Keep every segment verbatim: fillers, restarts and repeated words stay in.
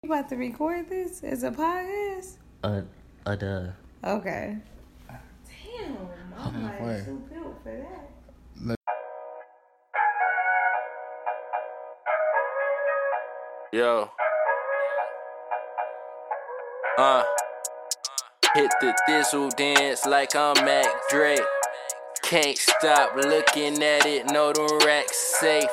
You about to record this as a podcast? Uh, uh, duh. Okay. Damn, I'm like too built for that. Yo. Uh. Hit the thizzle dance like I'm Mac Dre. Can't stop looking at it, know them racks safe.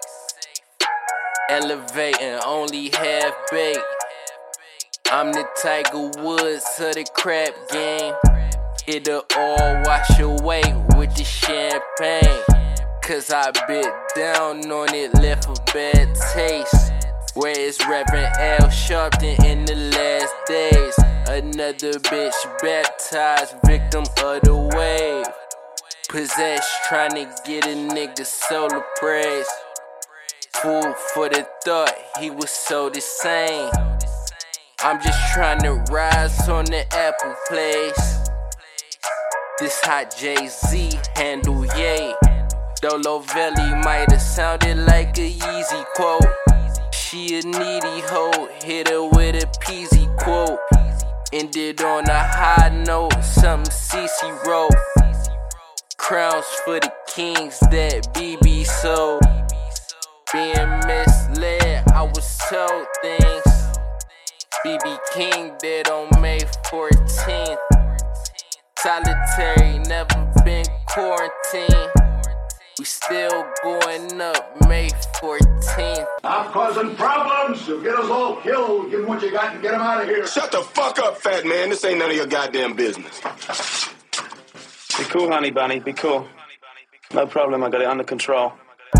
Elevating, only half baked. I'm the Tiger Woods of the crap game. It'll all wash away with the champagne. Cause I bit down on it, left a bad taste. Where's Reverend Al Sharpton in the last days? Another bitch baptized, victim of the wave. Possessed, trying to get a nigga solar praise. Food for the thought, he was so the same. I'm just trying to rise on the Apple place. This hot Jay-Z handle, yay. Dolo Valley might have sounded like a Yeezy quote. She a needy hoe, hit her with a peasy quote. Ended on a high note, something C C wrote. Crowns for the kings that B B sold. Being misled, I was told things. B B King dead on May fourteenth. Solitary, never been quarantined. We still going up May fourteenth. Stop causing problems. You'll get us all killed. Give them what you got and get them out of here. Shut the fuck up, fat man. This ain't none of your goddamn business. Be cool, honey bunny. Be cool. No problem. I got it under control.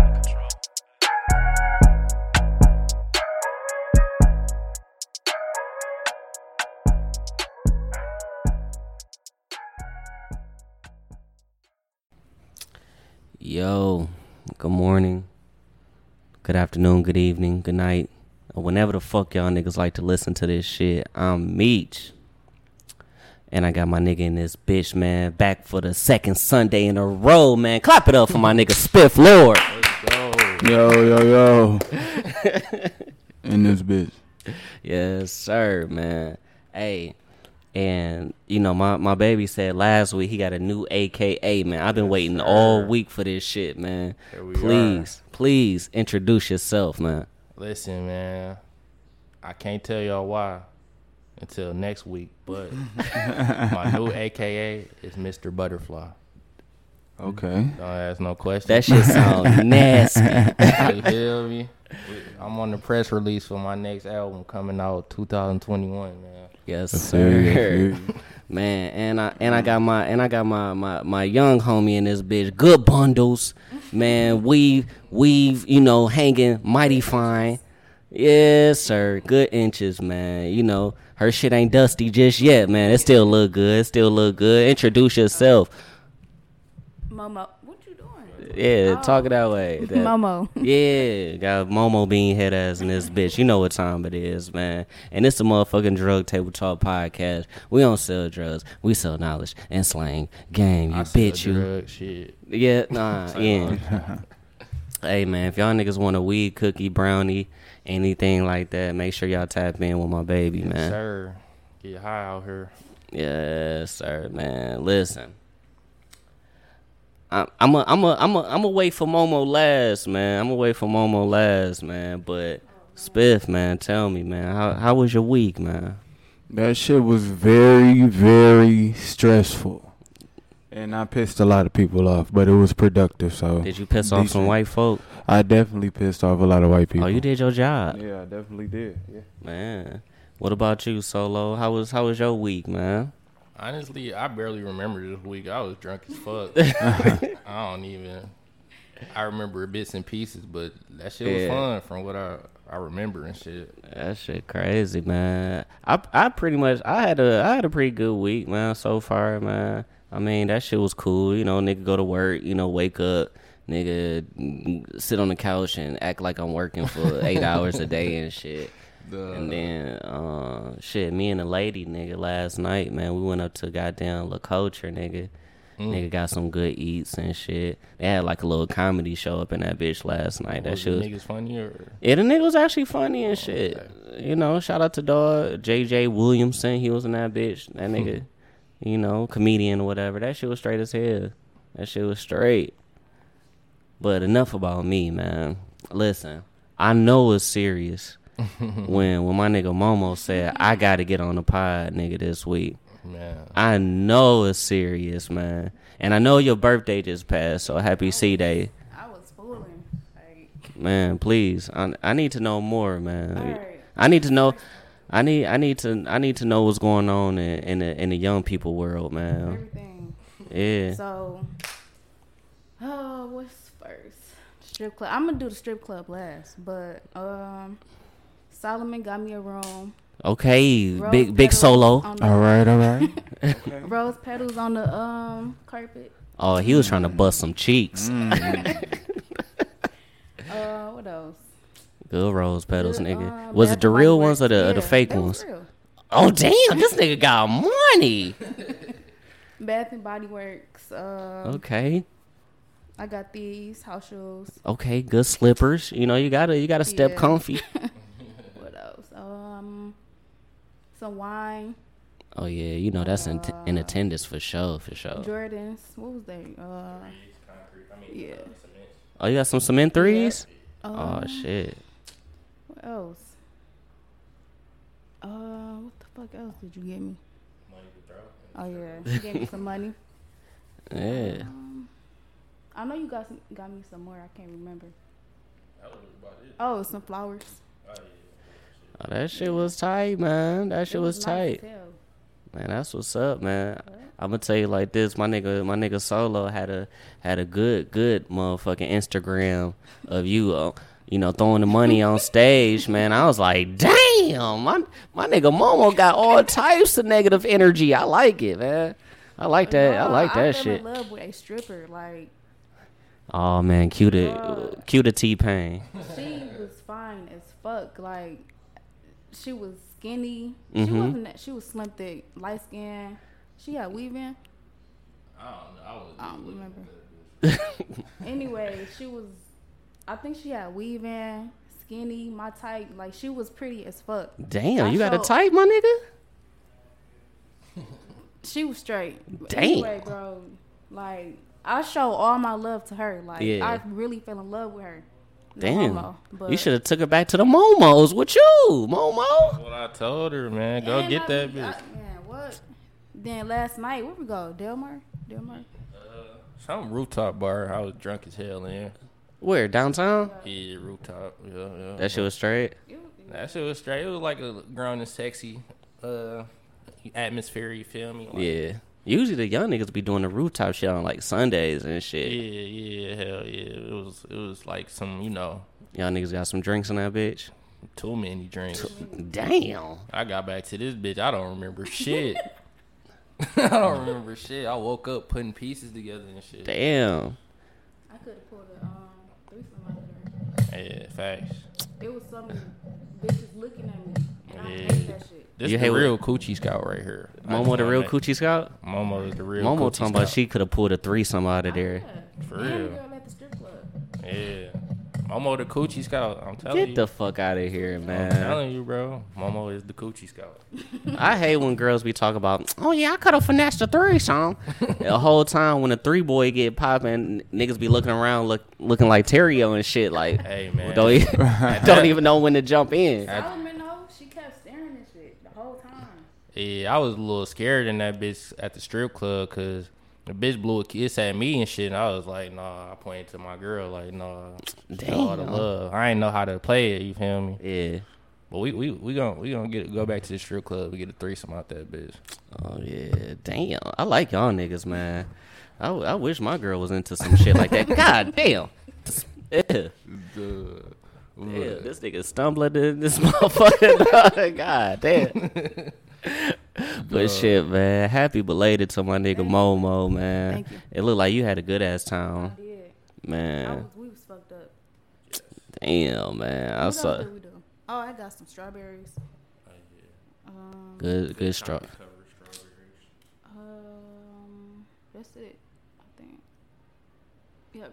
Yo, good morning, good afternoon, good evening, good night, or whenever the fuck y'all niggas like to listen to this shit. I'm Meech, and I got my nigga in this bitch, man, back for the second Sunday in a row, man. Clap it up for my nigga Spiff Lord. Let's go. Yo, yo, yo. In this bitch. Yes, sir, man. Hey. And, you know, my, my baby said last week he got a new A K A, man. I've been yes, waiting sir. all week for this shit, man. Please, are. please introduce yourself, man. Listen, man, I can't tell y'all why until next week, but my new A K A is Mister Butterfly. Okay. Don't ask no questions. That shit sounds nasty. You feel me? I'm on the press release for my next album coming out two thousand twenty-one, man. Yes, sir. Man, and I and I got my and I got my, my, my young homie in this bitch. Good bundles, man. Weave weave, you know, hanging mighty fine. Yes, sir. Good inches, man. You know, her shit ain't dusty just yet, man. It still look good. It still look good. Introduce yourself. Momo, what you doing? Yeah, oh. talk it that way. That, Momo. Yeah, got Momo bean head ass in this bitch. You know what time it is, man. And it's a motherfucking drug table talk podcast. We don't sell drugs. We sell knowledge and slang. Game, you I bitch, you. Drug shit. Yeah, nah, yeah. Hey, man, if y'all niggas want a weed, cookie, brownie, anything like that, make sure y'all tap in with my baby, yes, man. Sir, get high out here. Yes, sir, man. Listen. I'm I'm a, I'm a, I'm a, I'm a wait for Momo last, man. I'm gonna wait for Momo last, man. But Spiff, man, tell me, man, how how was your week, man? That shit was very, very stressful, and I pissed a lot of people off, but it was productive. So did you piss decent. off some white folk? I definitely pissed off a lot of white people. Oh, you did your job. Yeah, I definitely did. Yeah, man. What about you, Solo? How was how was your week, man? Honestly, I barely remember this week. I was drunk as fuck. I don't even. I remember bits and pieces, but that shit was yeah. fun from what I, I remember and shit. That shit crazy, man. I I pretty much I had a I had a pretty good week, man, so far, man. I mean, that shit was cool. You know, nigga go to work, you know, wake up, nigga sit on the couch and act like I'm working for eight hours a day and shit. Duh. And then, uh, shit, me and the lady, nigga, last night, man, we went up to goddamn La Culture, nigga. Mm. Nigga got some good eats and shit. They had like a little comedy show up in that bitch last night. That was shit the was niggas funny or? Yeah, the nigga was actually funny and shit. Okay. You know, shout out to dog J J Williamson. He was in that bitch. That nigga, you know, comedian or whatever. That shit was straight as hell. That shit was straight. But enough about me, man. Listen, I know it's serious when when my nigga Momo said I got to get on the pod, nigga, this week. Man. I know it's serious, man. And I know your birthday just passed, so happy C-Day. I was fooling. Like, man, please. I, I need to know more, man. Right. I need to know I need I need to I need to know what's going on in, in the in the young people world, man. Everything. Yeah. So oh, what's first? Strip club. I'm gonna do the strip club last, but um Solomon got me a room. Okay, Rose big big solo. All right, all right. Okay. Rose petals on the um carpet. Oh, he was trying to bust some cheeks. Mm. uh, what else? Good rose petals, Good, nigga. uh, was it the real Body ones or the, Works. or the Yeah, fake they was ones? real. Oh damn, this nigga got money. Bath and Body Works. Um, Okay. I got these house shoes. Okay, good slippers. You know, you gotta you gotta step Yeah. comfy. What else? Um, some wine. Oh yeah, you know that's in, Uh, in attendance for sure, for sure. Jordans. What was they? Uh, yeah. Oh, you got some cement threes? Yeah. Oh Um, shit. What else? Uh, what the fuck else did you get me? Oh yeah, you gave me some money. Yeah. Um, I know you got some, got me some more. I can't remember. Oh, some flowers. Oh, that shit was tight, man. That shit It was, was tight. nice as hell. Man, that's what's up, man. I'm gonna tell you like this, my nigga, my nigga Solo had a had a good, good motherfucking Instagram of you, uh, you know, throwing the money on stage, man. I was like, damn, my my nigga Momo got all types of negative energy. I like it, man. I like that. I No, like that I fell shit. in love with a stripper. Like, Oh man, cue the Bruh. cue the T-Pain. she was fine as fuck. Like, she was skinny. She Mhm. wasn't that. She was slim thick, light skin. She had weave in. I don't know. I, was I don't remember. Anyway, she was. I think she had weave in, skinny, my type. Like, she was pretty as fuck. Damn, I you got a showed- type, my nigga? She was straight. Damn. Anyway, bro, like, I show all my love to her. Like, Yeah. I really fell in love with her. No Damn, homo, but you should have took her back to the Momos with you, Momo. What I told her, man, go And get I that be- bitch. I- man, what? Then last night, where we go? Delmar? Delmar? Some rooftop bar. I was drunk as hell in. Where, downtown? Yeah, rooftop. Yeah, yeah. That shit was straight. That shit was straight. It was like a grown and sexy uh, atmosphere. You feel me? Like, Yeah. Usually the young niggas be doing the rooftop shit on like Sundays and Yeah, shit. yeah, hell yeah. It was, it was like some, you know, Y'all niggas got some drinks in that bitch. too many drinks. Damn. I got back to this bitch. I don't remember shit. I don't remember shit. I woke up putting pieces together and shit. Damn. I could have pulled a um, threesome out of there. Yeah, facts. It was some bitches looking at me. And I Yeah. hate that shit. This You the hate real what- coochie scout right here. I Momo just the wanna real make- coochie scout? Momo is the real Momo coochie talking about scout. she could have pulled a threesome out of there. Yeah. For And the real. girl at the strip club. Yeah. Momo the coochie scout. I'm telling Get you. the fuck out of here, I'm man. telling you, bro. Momo is the coochie scout. I hate when girls be talking about, oh yeah, I could have finessed a threesome. The whole time when a three boy get popping, niggas be looking around look, looking like Terrio and shit. Like, Hey, man. don't, even, don't even know when to jump in. Solomon, though, she kept staring at shit the whole time. Yeah, I was a little scared in that bitch at the strip club because the bitch blew a kiss at me and shit. And I was like, nah, I pointed to my girl, like, nah, show all the Damn. love. I ain't know how to play it, you feel me? Yeah. But we we we gonna we gonna get go back to the strip club. We get a threesome out that bitch. Oh yeah, damn. I like y'all niggas, man. I, w- I wish my girl was into some shit like that. God damn. Yeah. Yeah, this nigga stumbling in this motherfucker. God damn. But shit, man. Happy belated to my nigga Momo, man. Thank you. It looked like you had a good ass time, I did. I man. was, we was fucked up. Damn, man. I What saw else did we do? Oh, I got some strawberries. Um, good, good straw. um, that's it.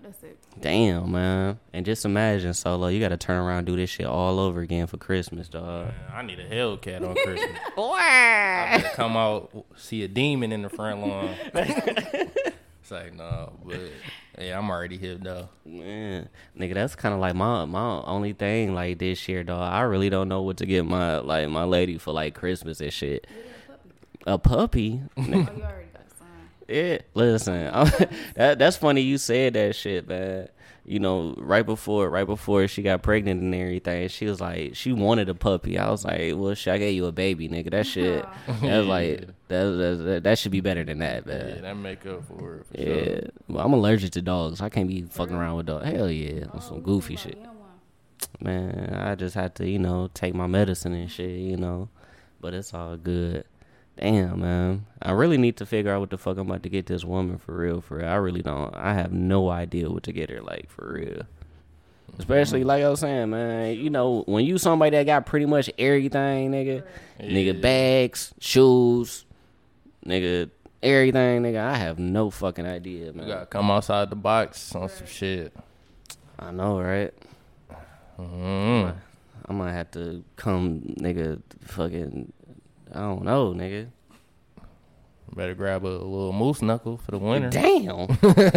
That's it. Damn, man. And just imagine, Solo, you got to turn around and do this shit all over again for Christmas, dog. Man, I need a Hellcat on Christmas. Boy. I better come out, see a demon in the front lawn. It's like, no, but yeah, I'm already hip, though. Man, nigga, that's kind of like my my only thing like this year, dog. I really don't know what to get my like my lady for like Christmas and shit. A puppy? Oh, you already got a sign. Yeah, listen, that that's funny you said that shit, man. You know, right before right before she got pregnant and everything, she was like, she wanted a puppy. I was like, well, shit, I gave you a baby, nigga. That shit, that was like, that, that that should be better than that, man. Yeah, that make up for it. For Yeah, sure. well, I'm allergic to dogs. I can't be fucking around with dogs. Hell yeah, on some goofy shit. Man, I just had to, you know, take my medicine and shit, you know. But it's all good. Damn, man. I really need to figure out what the fuck I'm about to get this woman for real, for real. I really don't. I have no idea what to get her, like, for real. Especially, like I was saying, man, you know, when you somebody that got pretty much everything, nigga. Yeah. Nigga, bags, shoes, nigga, everything, nigga. I have no fucking idea, man. You gotta come outside the box on some shit. I know, right? Mm-hmm. I might have to come, nigga, fucking, I don't know, nigga. Better grab a little moose knuckle for the winter. Damn.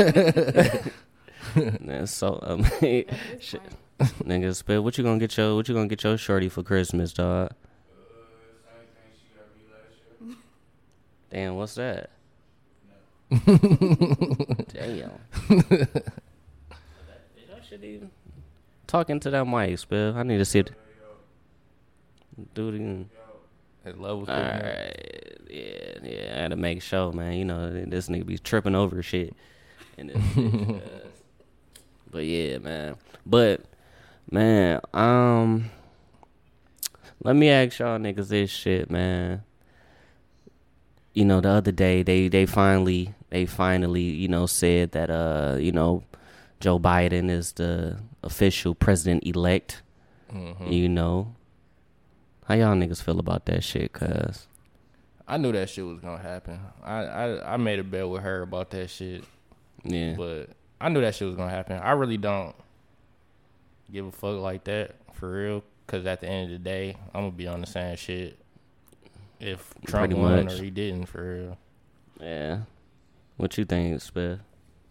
That's so, um, shit. Nigga, Spit, what you gonna get your, what you gonna get your shorty for Christmas, dog? Damn, what's that? Damn. I should even talking to that mic, Spill. I need to see it. Do it again. His levels. All right, yeah, yeah. I had to make sure, man. You know, this nigga be tripping over shit. And this bitch, uh, but yeah, man. But man, um, let me ask y'all niggas this shit, man. You know, the other day they they finally they finally you know said that uh you know Joe Biden is the official president elect. Mm-hmm. You know. How y'all niggas feel about that shit, cuz? I knew that shit was gonna happen. I, I, I made a bet with her about that shit. Yeah. But I knew that shit was gonna happen. I really don't give a fuck like that, for real. Because at the end of the day, I'm gonna be on the same shit if Trump Pretty won much. or he didn't, for real. Yeah. What you think, Spiff?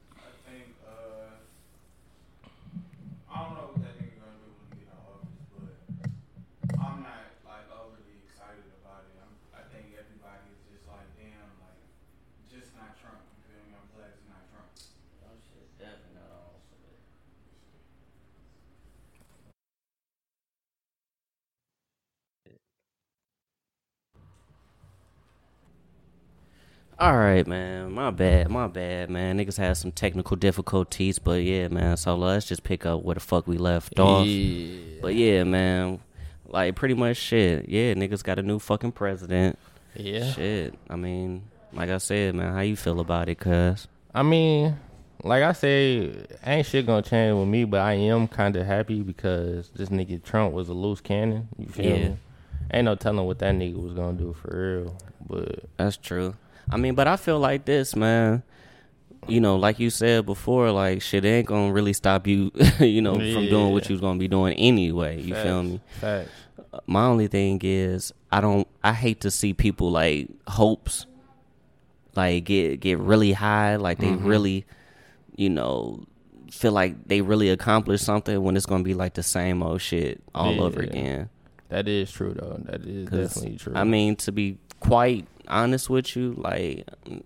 All right, man. My bad. My bad, man. Niggas had some technical difficulties, but yeah, man. So let's just pick up where the fuck we left off. Yeah. But yeah, man. Like, pretty much shit. Yeah, niggas got a new fucking president. Yeah. Shit. I mean, like I said, man, how you feel about it, cuz? I mean, like I say, ain't shit gonna change with me, but I am kind of happy because this nigga Trump was a loose cannon. You feel Yeah. me? Ain't no telling what that nigga was gonna do for real. But That's true. I mean, but I feel like this, man. You know, like you said before, like, shit ain't gonna really stop you, you know, Yeah. from doing what you was gonna be doing anyway. You facts, feel me? Facts. My only thing is, I don't, I hate to see people, like, hopes, like, get get really high, like, they Mm-hmm. really, you know, feel like they really accomplished something when it's gonna be, like, the same old shit all Yeah. over again. That is true, though. That is 'Cause, definitely true. I mean, to be quite honest with you, like,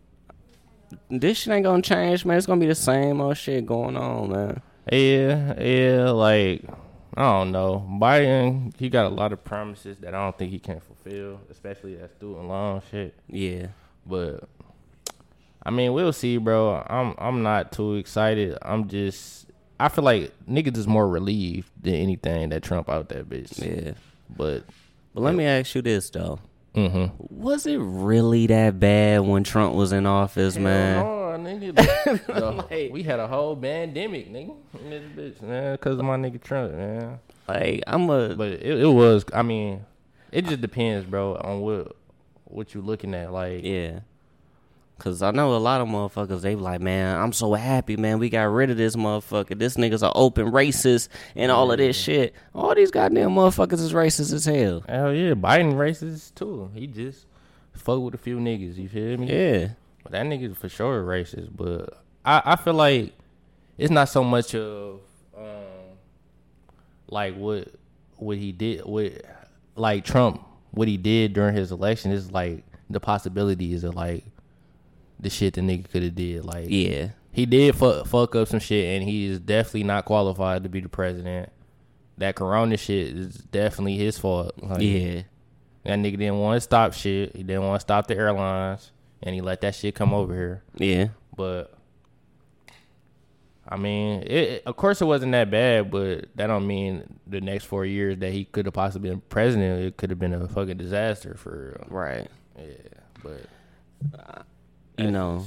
this shit ain't gonna change, man. It's gonna be the same old shit going on, man. yeah, yeah, like, I don't know. Biden, he got a lot of promises that I don't think he can fulfill, especially that student loan shit. Yeah. But I mean, we'll see, bro. I'm I'm not too excited. I'm just I feel like niggas is more relieved than anything that Trump out that bitch. Yeah. But But let me ask you this, though. mm-hmm. Was it really that bad when Trump was in office, man? Oh, nigga. The- we had a whole pandemic, nigga, in this bitch, man, because of my nigga Trump, man. Like, I'm a... But it, it was, I mean, it just depends, bro, on what what you looking at. Like, Yeah. Cause I know a lot of motherfuckers, they be like, man, I'm so happy, man, we got rid of this motherfucker. This nigga's an open racist and all of this shit. All these goddamn motherfuckers is racist as hell. Hell yeah, Biden racist too. He just fuck with a few niggas, you feel me? Yeah. But that nigga for sure racist. But I, I feel like it's not so much of um like what what he did with like Trump, what he did during his election is like the possibilities of like the shit the nigga could have did. Like, yeah, he did fuck, fuck up some shit, and he is definitely not qualified to be the president. That corona shit is definitely his fault. Like, yeah, that nigga didn't want to stop shit. He didn't want to stop the airlines, and he let that shit come over here. Yeah, but I mean, it, of course it wasn't that bad, but that don't mean the next four years that he could have possibly been president, it could have been a fucking disaster for real. Right. Yeah, but uh, you know,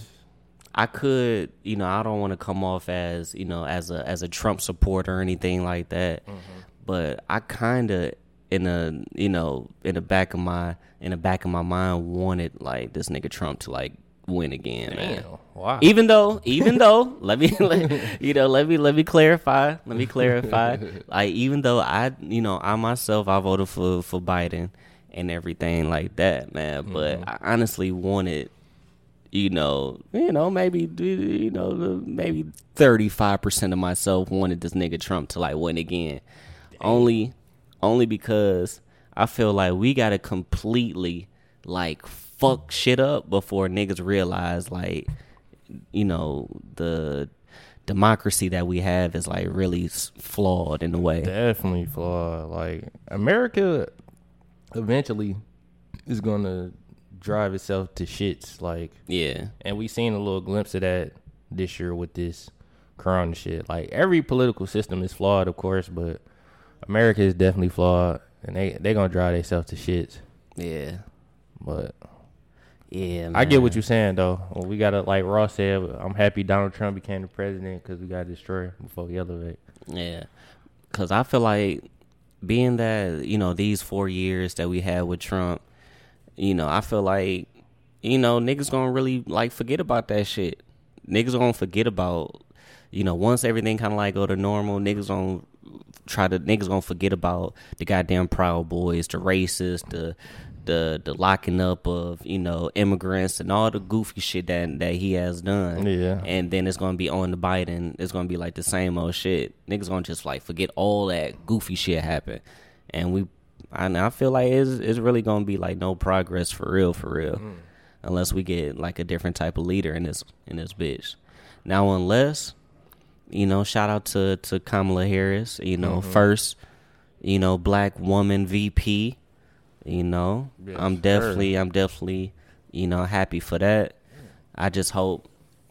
I could, you know, I don't want to come off as, you know, as a as a Trump supporter or anything like that, mm-hmm. but I kind of, in a, you know, in the back of my in the back of my mind, wanted like this nigga Trump to like win again. Damn. Man. Wow. Even though, even though, let me, let, you know, let me let me clarify. Let me clarify. Like, even though I, you know, I myself, I voted for for Biden and everything like that, man. Mm-hmm. But I honestly wanted. You know, you know, maybe, you know, maybe thirty-five percent of myself wanted this nigga Trump to like win again. Dang. Only, only because I feel like we gotta completely like fuck shit up before niggas realize like, you know, the democracy that we have is like really flawed in a way. Definitely flawed. Like, America eventually is gonna drive itself to shits, like, yeah, and we seen a little glimpse of that this year with this corona shit. Like, every political system is flawed, of course, but America is definitely flawed, and they they gonna drive themselves to shits. Yeah, but yeah, man. I get what you're saying though. Well, we gotta, like Ross said, I'm happy Donald Trump became the president because we gotta destroy before we elevate. Yeah, because I feel like being that, you know, these four years that we had with Trump. You know, I feel like, you know, niggas gonna really, like, forget about that shit. Niggas gonna forget about, you know, once everything kind of, like, go to normal, niggas gonna try to, niggas gonna forget about the goddamn Proud Boys, the racists, the, the, the locking up of, you know, immigrants and all the goofy shit that, that he has done. Yeah. And then it's gonna be on the Biden, it's gonna be, like, the same old shit. Niggas gonna just, like, forget all that goofy shit happened. And we, And I feel like it's, it's really going to be like no progress for real, for real, mm. unless we get like a different type of leader in this in this bitch. Now, unless, you know, shout out to, to Kamala Harris, you know, mm-hmm. first, you know, black woman V P, you know, yes, I'm definitely, sure. I'm definitely, you know, happy for that. I just hope,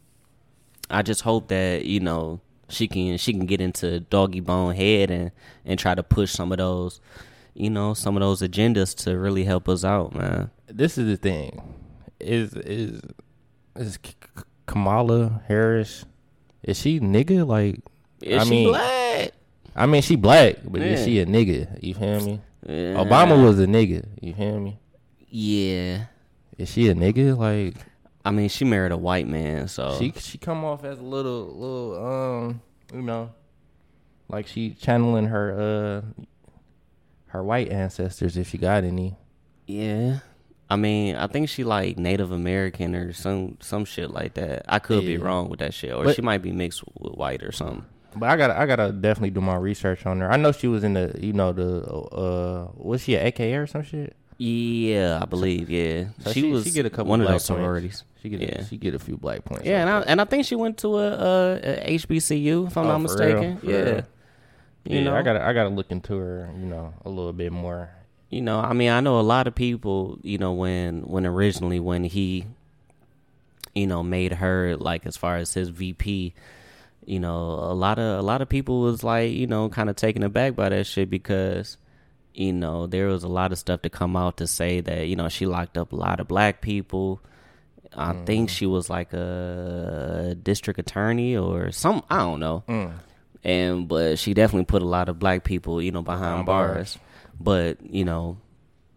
I just hope that, you know, she can she can get into Doggy Bone Head and, and try to push some of those. You know, some of those agendas to really help us out, man. This is the thing. Is is is Kamala Harris, is she nigga? Like, is I she mean, black? I mean, she black, but yeah. is she a nigga? You feel me? Yeah. Obama was a nigga. You feel me? Yeah. Is she a nigga? Like, I mean, she married a white man, so she she come off as a little little um, you know, like she channeling her uh. her white ancestors, if she got any. Yeah, I mean, I think she like Native American or some some shit like that. I could yeah. be wrong with that shit, or but, she might be mixed with white or something. But I gotta, I gotta definitely do my research on her. I know she was in the, you know, the, uh, was she an A K A or some shit? Yeah, I believe. Yeah, so she, she was. She get a couple one of black those sororities. She get, yeah. a, she get a few black points. Yeah, like and I that. and I think she went to a, a, a H B C U, if I'm oh, not mistaken. Real? Yeah. Real? You yeah, know? I gotta I gotta look into her, you know, a little bit more. You know, I mean, I know a lot of people, you know, when when originally when he, you know, made her like as far as his V P, you know, a lot of a lot of people was like, you know, kind of taken aback by that shit because, you know, there was a lot of stuff to come out to say that, you know, she locked up a lot of black people. I mm. think she was like a district attorney or some, I don't know. Mm. And but she definitely put a lot of black people, you know, behind bars. bars. But, you know,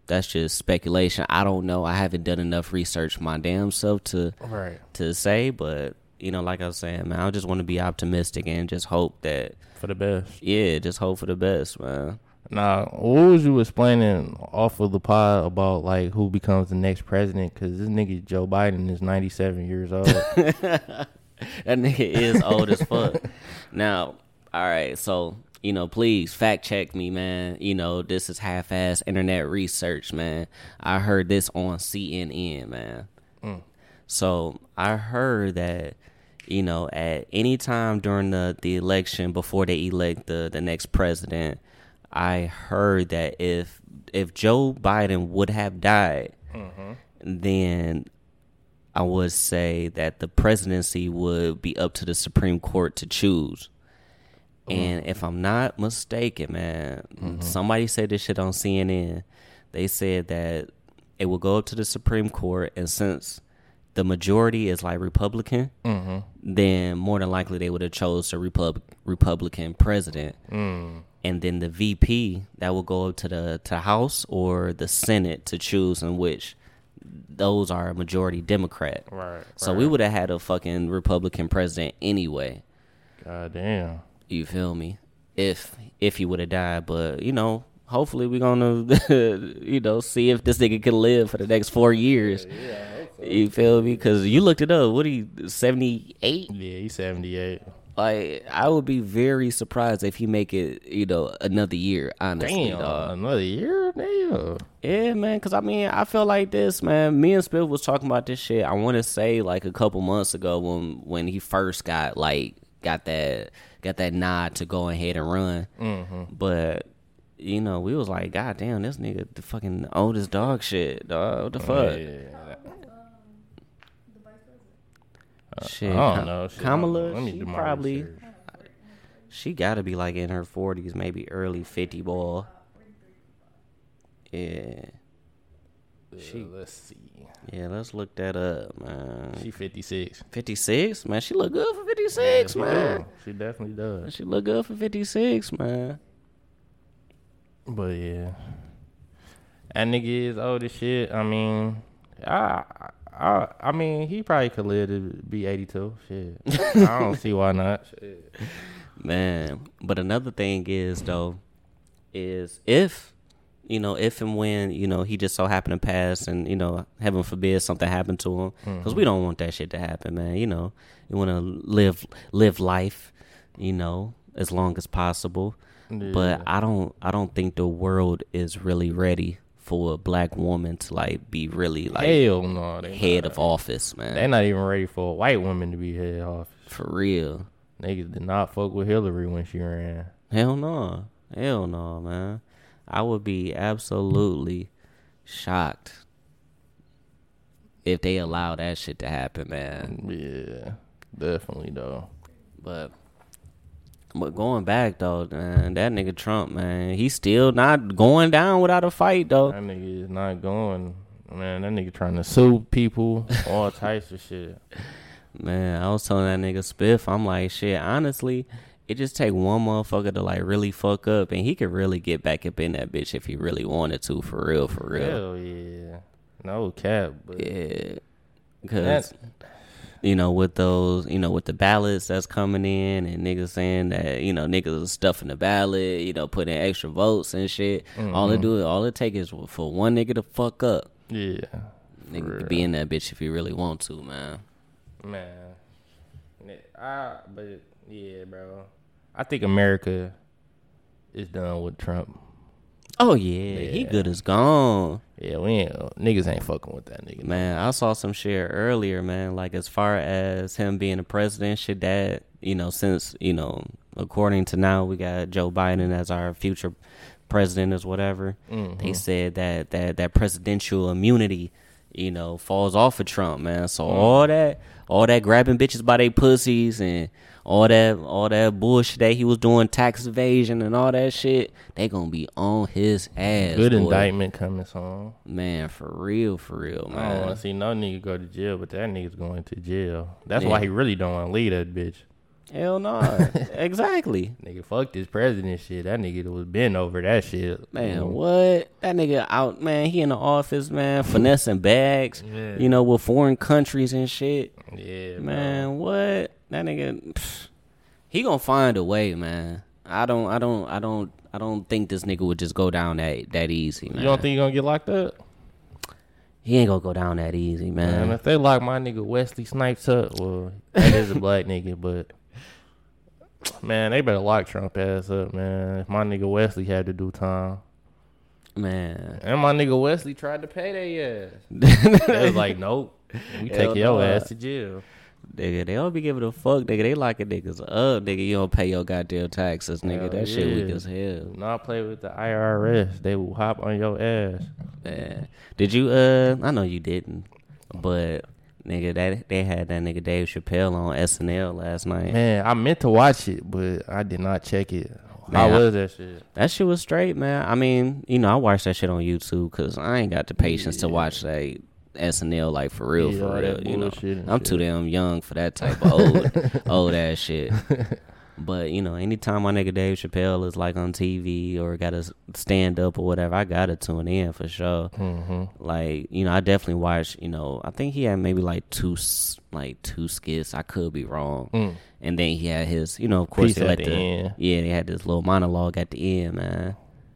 that's just speculation. I don't know. I haven't done enough research my damn self to right. to say, but you know, like I was saying, man, I just want to be optimistic and just hope that for the best. Yeah, just hope for the best, man. Now, what was you explaining off of the pod about like who becomes the next president? Because this nigga Joe Biden is ninety-seven years old. That nigga is old as fuck. Now, all right, so you know, please fact check me, man. You know, this is half-ass internet research, man. I heard this on C N N, man. Mm. So I heard that, you know, at any time during the, the election before they elect the, the next president, I heard that if if Joe Biden would have died, mm-hmm. then I would say that the presidency would be up to the Supreme Court to choose. Mm-hmm. And if I'm not mistaken, man, mm-hmm. somebody said this shit on C N N. They said that it will go up to the Supreme Court, and since the majority is like Republican, mm-hmm. then more than likely they would have chose a Repub- Republican president. Mm. And then the V P, that will go up to the to House or the Senate to choose, in which those are a majority Democrat. Right. So right. we would have had a fucking Republican president anyway. God damn. You feel me? If if he would have died, but you know, hopefully we're gonna you know see if this nigga can live for the next four years. Yeah, yeah, I hope so. You feel me? Because you looked it up. What are you, seventy-eight? Yeah, he's seventy-eight. Like, I would be very surprised if he make it, you know, another year, honestly. Damn, dog. another year? Damn. Yeah, man, because, I mean, I feel like this, man. Me and Spill was talking about this shit, I want to say, like, a couple months ago when when he first got, like, got that got that nod to go ahead and run. Mm-hmm. But, you know, we was like, God damn, this nigga the fucking oldest dog shit, dog. What the fuck? Yeah. Shit, I don't know. Shit, Kamala, Let me she do my probably, research. she gotta be like in her forties, maybe early fifty ball. Yeah. She, let's see. Yeah, let's look that up, man. She fifty-six. fifty-six? Man, she look good for fifty-six, yeah, man. Does. She definitely does. She look good for fifty-six, man. But, yeah. That nigga is old as shit. I mean, I... I, I mean, he probably could live to be eighty-two. Shit. I don't see why not. Shit. Man, but another thing is, though, is if, you know, if and when, you know, he just so happened to pass and, you know, heaven forbid something happened to him. Because mm-hmm. we don't want that shit to happen, man. You know, you want to live live life, you know, as long as possible. Yeah. But I don't, I don't think the world is really ready for a black woman to like be really like hell no, head not. of office, man. They're not even ready for a white woman to be head of office. For real. Niggas did not fuck with Hillary when she ran. Hell no. Hell no, man. I would be absolutely shocked if they allow that shit to happen, man. Yeah, definitely though. But But going back, though, man, that nigga Trump, man, he's still not going down without a fight, though. That nigga is not going. Man, that nigga trying to sue people, all types of shit. Man, I was telling that nigga Spiff, I'm like, shit, honestly, it just take one motherfucker to, like, really fuck up, and he could really get back up in that bitch if he really wanted to, for real, for real. Hell yeah. No cap, but. Yeah. Because... You know, with those, you know, with the ballots that's coming in and niggas saying that, you know, niggas are stuffing the ballot, you know, putting extra votes and shit. Mm-hmm. All it do, all it take is for one nigga to fuck up. Yeah. Nigga be in that bitch if you really want to, man. Man. I, but, yeah, bro. I think America is done with Trump. Oh, yeah. yeah. He good as gone. Yeah, we ain't, niggas ain't fucking with that nigga. Man, I saw some shit earlier, man. Like, as far as him being the president, shit that, you know, since, you know, according to now, we got Joe Biden as our future president or whatever. Mm-hmm. They said that, that that presidential immunity, you know, falls off of Trump, man. So mm-hmm. all that, all that grabbing bitches by their pussies and all that, all that bullshit that he was doing, tax evasion and all that shit, they gonna be on his ass. Good boy. Indictment coming soon. Man, for real, for real, man. I don't want to see no nigga go to jail, but that nigga's going to jail. That's yeah. why he really don't want to leave that bitch. Hell no. Exactly. Nigga, fuck this president shit. That nigga was been over that shit. Man, Mm. what? That nigga out, man. He in the office, man, finessing bags, Yeah. you know, with foreign countries and shit. Yeah, Man, what? That nigga, pff, he gonna find a way, man. I don't, I don't, I don't, I don't think this nigga would just go down that that easy, man. You don't think he gonna get locked up? He ain't gonna go down that easy, man. Man, if they lock my nigga Wesley Snipes up, well, that is a black nigga, but man, they better lock Trump ass up, man. If my nigga Wesley had to do time. Man. And my nigga Wesley tried to pay their ass. They was like, nope. We Hell taking your no. ass to jail. Nigga, they don't be giving a fuck, nigga. They locking niggas up, nigga. You don't pay your goddamn taxes, nigga. Hell that shit yeah. weak as hell. Do not play with the I R S. They will hop on your ass. Man. Did you, uh, I know you didn't, but, nigga, that they had that nigga Dave Chappelle on S N L last night. Man, I meant to watch it, but I did not check it. Man, How I- was that shit? That shit was straight, man. I mean, you know, I watched that shit on YouTube because I ain't got the patience to watch that S N L like for real, Yeah, for all real. that You know, bullshit and I'm too shit. damn young for that type of old, old ass shit. But you know, anytime my nigga Dave Chappelle is like on T V or got to stand up or whatever, I gotta tune in for sure. Mm-hmm. Like, you know, I definitely watched. You know, I think he had maybe like two, s- like two skits. I could be wrong. Mm. And then he had his, you know, of course, Piece he at let the the end. yeah, they had this little monologue at the end, man.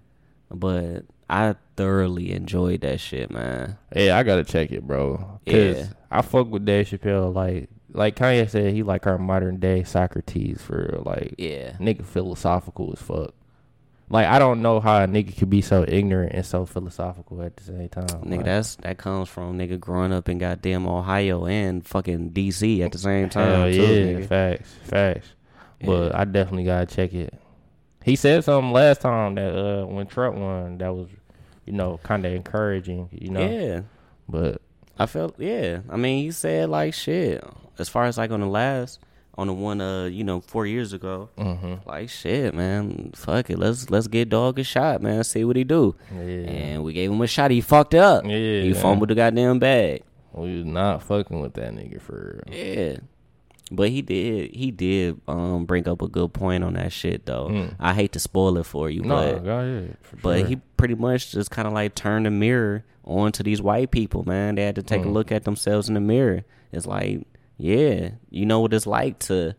But I thoroughly enjoyed that shit, man. Yeah, I gotta check it, bro. Cause Yeah. I fuck with Dave Chappelle. Like, like Kanye said, he like our modern day Socrates for real. Like, Yeah. nigga philosophical as fuck. Like, I don't know how a nigga could be so ignorant and so philosophical at the same time. Nigga, Like, that's that comes from nigga growing up in goddamn Ohio and fucking D C at the same time. hell too, yeah, nigga. facts, facts. But Yeah. I definitely gotta check it. He said something last time that uh, when Trump won, that was, you know, kind of encouraging. You know, Yeah. but I felt yeah. I mean, he said like shit. As far as like on the last, on the one uh, you know, four years ago, mm-hmm. like shit, man. Fuck it, let's let's get dog a shot, man. See what he do. yeah, And we gave him a shot. He fucked up. Yeah, he man. fumbled the goddamn bag. we was not fucking with that nigga for real. Yeah. But he did he did um bring up a good point on that shit though. Mm. I hate to spoil it for you, No, but go ahead. For but sure. he pretty much just kind of like turned the mirror on to these white people, man. They had to take a Mm. look at themselves in the mirror. It's like, yeah, you know what it's like to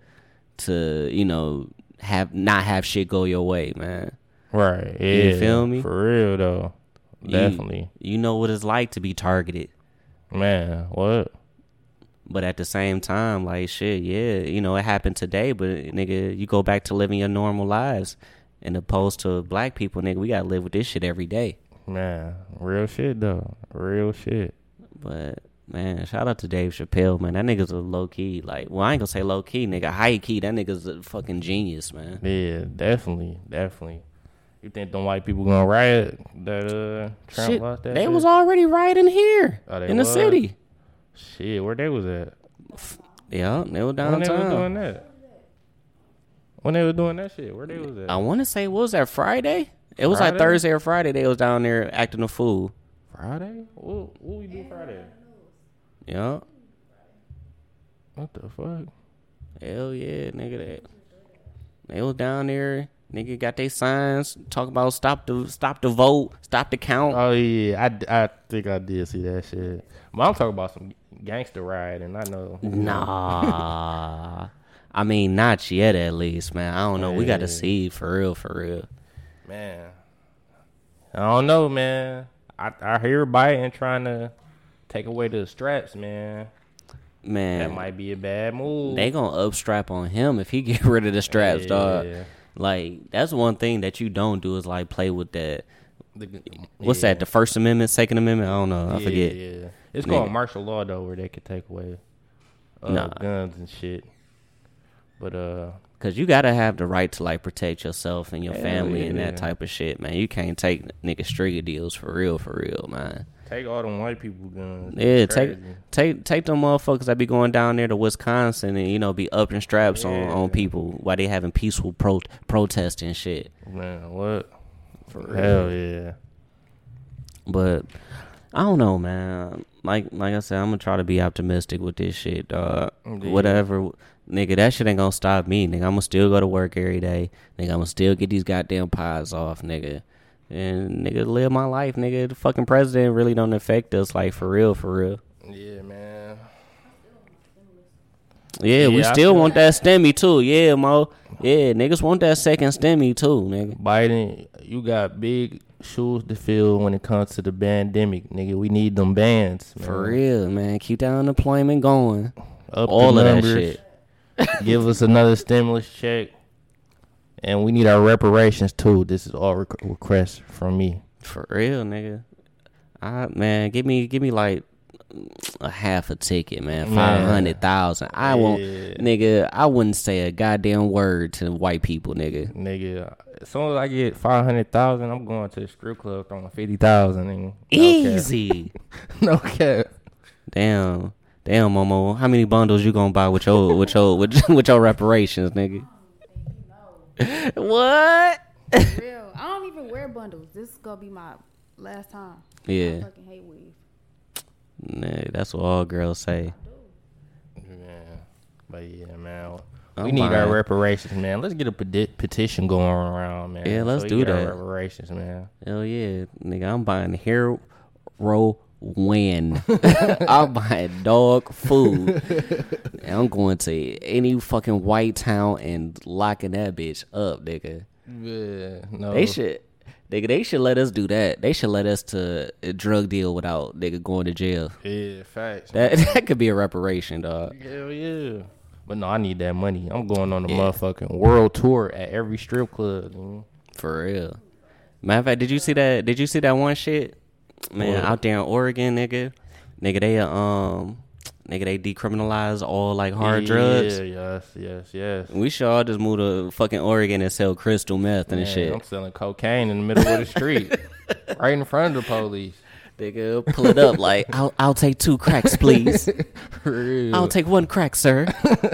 to, you know, have not have shit go your way, man. right, yeah, You feel me? For real though, You- definitely, You know what it's like to be targeted. man. What? But at the same time, like shit, yeah, you know, it happened today, but nigga, you go back to living your normal lives. And opposed to black people, nigga, we gotta live with this shit every day. Man, real shit though, real shit. But man, shout out to Dave Chappelle, man. That nigga's a low key, like, well, I ain't gonna say low key, nigga, high key. That nigga's a fucking genius, man. Yeah, definitely, definitely. You think them white people gonna riot that uh Trump Shit, lost that? they shit? was already rioting here Oh, they in the was? city. Shit, where they was at? Yeah, they were When they was downtown. doing that? When they was doing that shit, where they was at? I want to say, what was that, Friday? It was like Friday? Thursday or Friday. They was down there acting a fool. Friday? What, what we do Friday? Yeah. What the fuck? Hell yeah, nigga. They, they was down there. Nigga got their signs talk about stop the stop the vote, stop the count. Oh yeah, I, I think I did see that shit. But I'm talking about some gangster riot, and I know. Nah. I mean, not yet at least, man. I don't know. We got to Yeah. see for real, for real. Man, I don't know, man. I I hear Biden trying to take away the straps, man. Man, That might be a bad move. they gonna upstrap on him if he get rid of the straps, dog. Yeah. Like, that's one thing that you don't do is like play with that. The- What's yeah. that? The First Amendment, Second Amendment? I don't know. I Yeah, forget. Yeah, it's Nigga. called martial law though, where they could take away uh, Nah. guns and shit. But uh, Cause you gotta have the right to like protect yourself and your Hell family and that yeah. type of shit, man. You can't take nigga street deals for real, for real, man. take all them white people guns. Yeah, It's take crazy. take take them motherfuckers that be going down there to Wisconsin and you know be upping straps on, Yeah. on people while they having peaceful pro protest and shit. Man, what? For Hell yeah. But I don't know, man. Like like I said, I'm gonna try to be optimistic with this shit, dog. Indeed. Whatever, nigga. That shit ain't gonna stop me, nigga. I'm gonna still go to work every day, nigga. I'm gonna still get these goddamn pies off, nigga. And nigga, live my life, nigga. The fucking president really don't affect us, like for real, for real. Yeah, man. Yeah, Yeah, we I still feel- want that stimmy too. Yeah, Mo. Yeah, niggas want that second stimmy too, nigga. Biden, you got big shoes to fill when it comes to the pandemic, nigga. We need them bans, man. For real, man. Keep that unemployment going. Up All the of that numbers. shit. Give us another stimulus check. And we need our reparations, too. This is all rec- requests from me. For real, nigga. I man, give me give me like a half a ticket, man. Five hundred thousand. I won't, Yeah. nigga. I wouldn't say a goddamn word to white people, nigga. Nigga, as soon as I get five hundred thousand, I'm going to the strip club throwing fifty thousand. No Easy. Cap. No cap. Damn, damn, Momo. How many bundles you gonna buy with your with your with, with your reparations, nigga? What? Real. I don't even wear bundles. This is gonna be my last time. I Yeah, fucking hate weave. nah, that's what all girls say. Yeah. But yeah, man. I'm We need our buying. reparations, man. Let's get a peti- petition going around, man. Yeah, let's we do get our that. reparations, man. Hell yeah, nigga. I'm buying hero win. I'm buying dog food. And I'm going to any fucking white town and locking that bitch up, nigga. Yeah, no. They should, nigga. They should let us do that. They should let us to a drug deal without nigga going to jail. Yeah, facts. That that could be a reparation, dog. Hell yeah. But no, I need that money. I'm going on the Yeah. motherfucking world tour at every strip club. Man. For real. Matter of fact, did you see that? Did you see that one shit, man? What? Out there in Oregon, nigga, nigga, they um, nigga, they decriminalize all like hard yeah, drugs. Yes, yes, yes. We should all just move to fucking Oregon and sell crystal meth and Man, shit. I'm selling cocaine in the middle of the street, right in front of the police. Nigga, pull it up like I'll I'll take two cracks, please. For real. I'll take one crack, sir.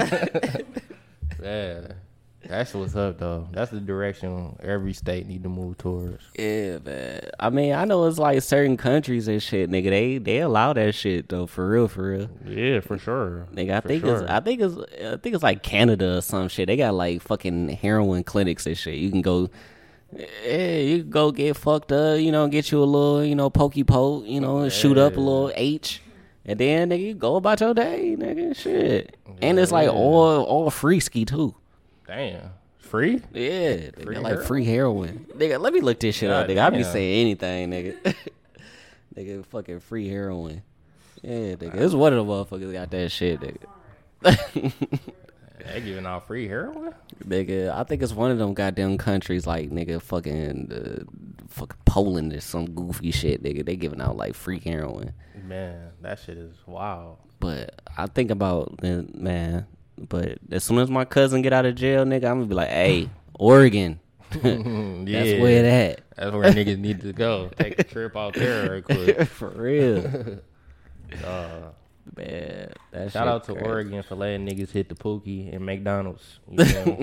Yeah, that's what's up though. That's the direction every state need to move towards. Yeah, man. I mean, I know it's like certain countries and shit, nigga. They they allow that shit though, for real, for real. Yeah, for sure. Nigga, I For think sure. it's I think it's I think it's like Canada or some shit. They got like fucking heroin clinics and shit. You can go, yeah, you can go get fucked up. You know, get you a little, you know, pokey poke. You know, shoot up a little H, and then nigga, you go about your day, nigga. Shit, and it's like Yeah. all all free ski too. Damn, free? Yeah, they Free got like heroin? free heroin. Nigga, let me look this shit up, God nigga. I be damn. saying anything, nigga. Nigga, fucking free heroin. Yeah, nigga. It's one of the motherfuckers got that shit, nigga. They giving out free heroin? Nigga, I think it's one of them goddamn countries like nigga fucking uh, fucking Poland or some goofy shit, nigga. They giving out like free heroin. Man, that shit is wild. But I think about uh, man, but as soon as my cousin get out of jail, nigga, I'm gonna be like, hey, Oregon. That's Yeah. where it at. That's where niggas need to go. Take a trip out there right quick. For real. Uh, Man, that shout shit out to crazy. Oregon for letting niggas hit the Pookie and McDonald's. You know?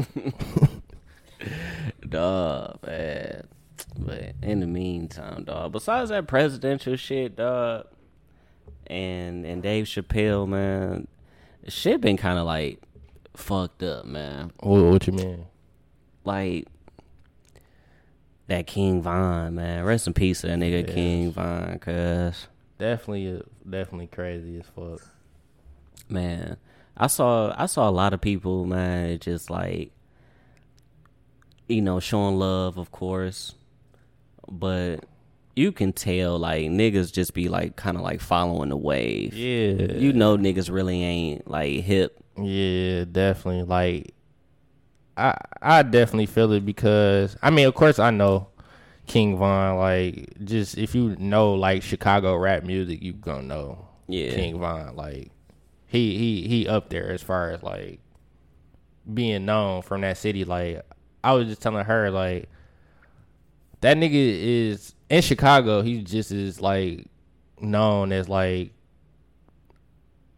Dog, man. But in the meantime, dog. Besides that presidential shit, dog, and and Dave Chappelle, man, shit been kind of like fucked up, man. what, what you mean? Like that King Von, man. Rest in peace to that nigga Yes. King Von, cuz. Definitely, uh, definitely crazy as fuck. Man, I saw I saw a lot of people, man, just like, you know, showing love, of course, but you can tell like niggas just be like kind of like following the wave. Yeah, You know, niggas really ain't like hip. yeah, definitely. Like, I, I definitely feel it because I mean, of course, I know King Von. Like, just if you know like Chicago rap music, you gonna know Yeah. King Von. Like, he he he up there as far as like being known from that city. Like, I was just telling her like that nigga is in Chicago. He's just as like known as like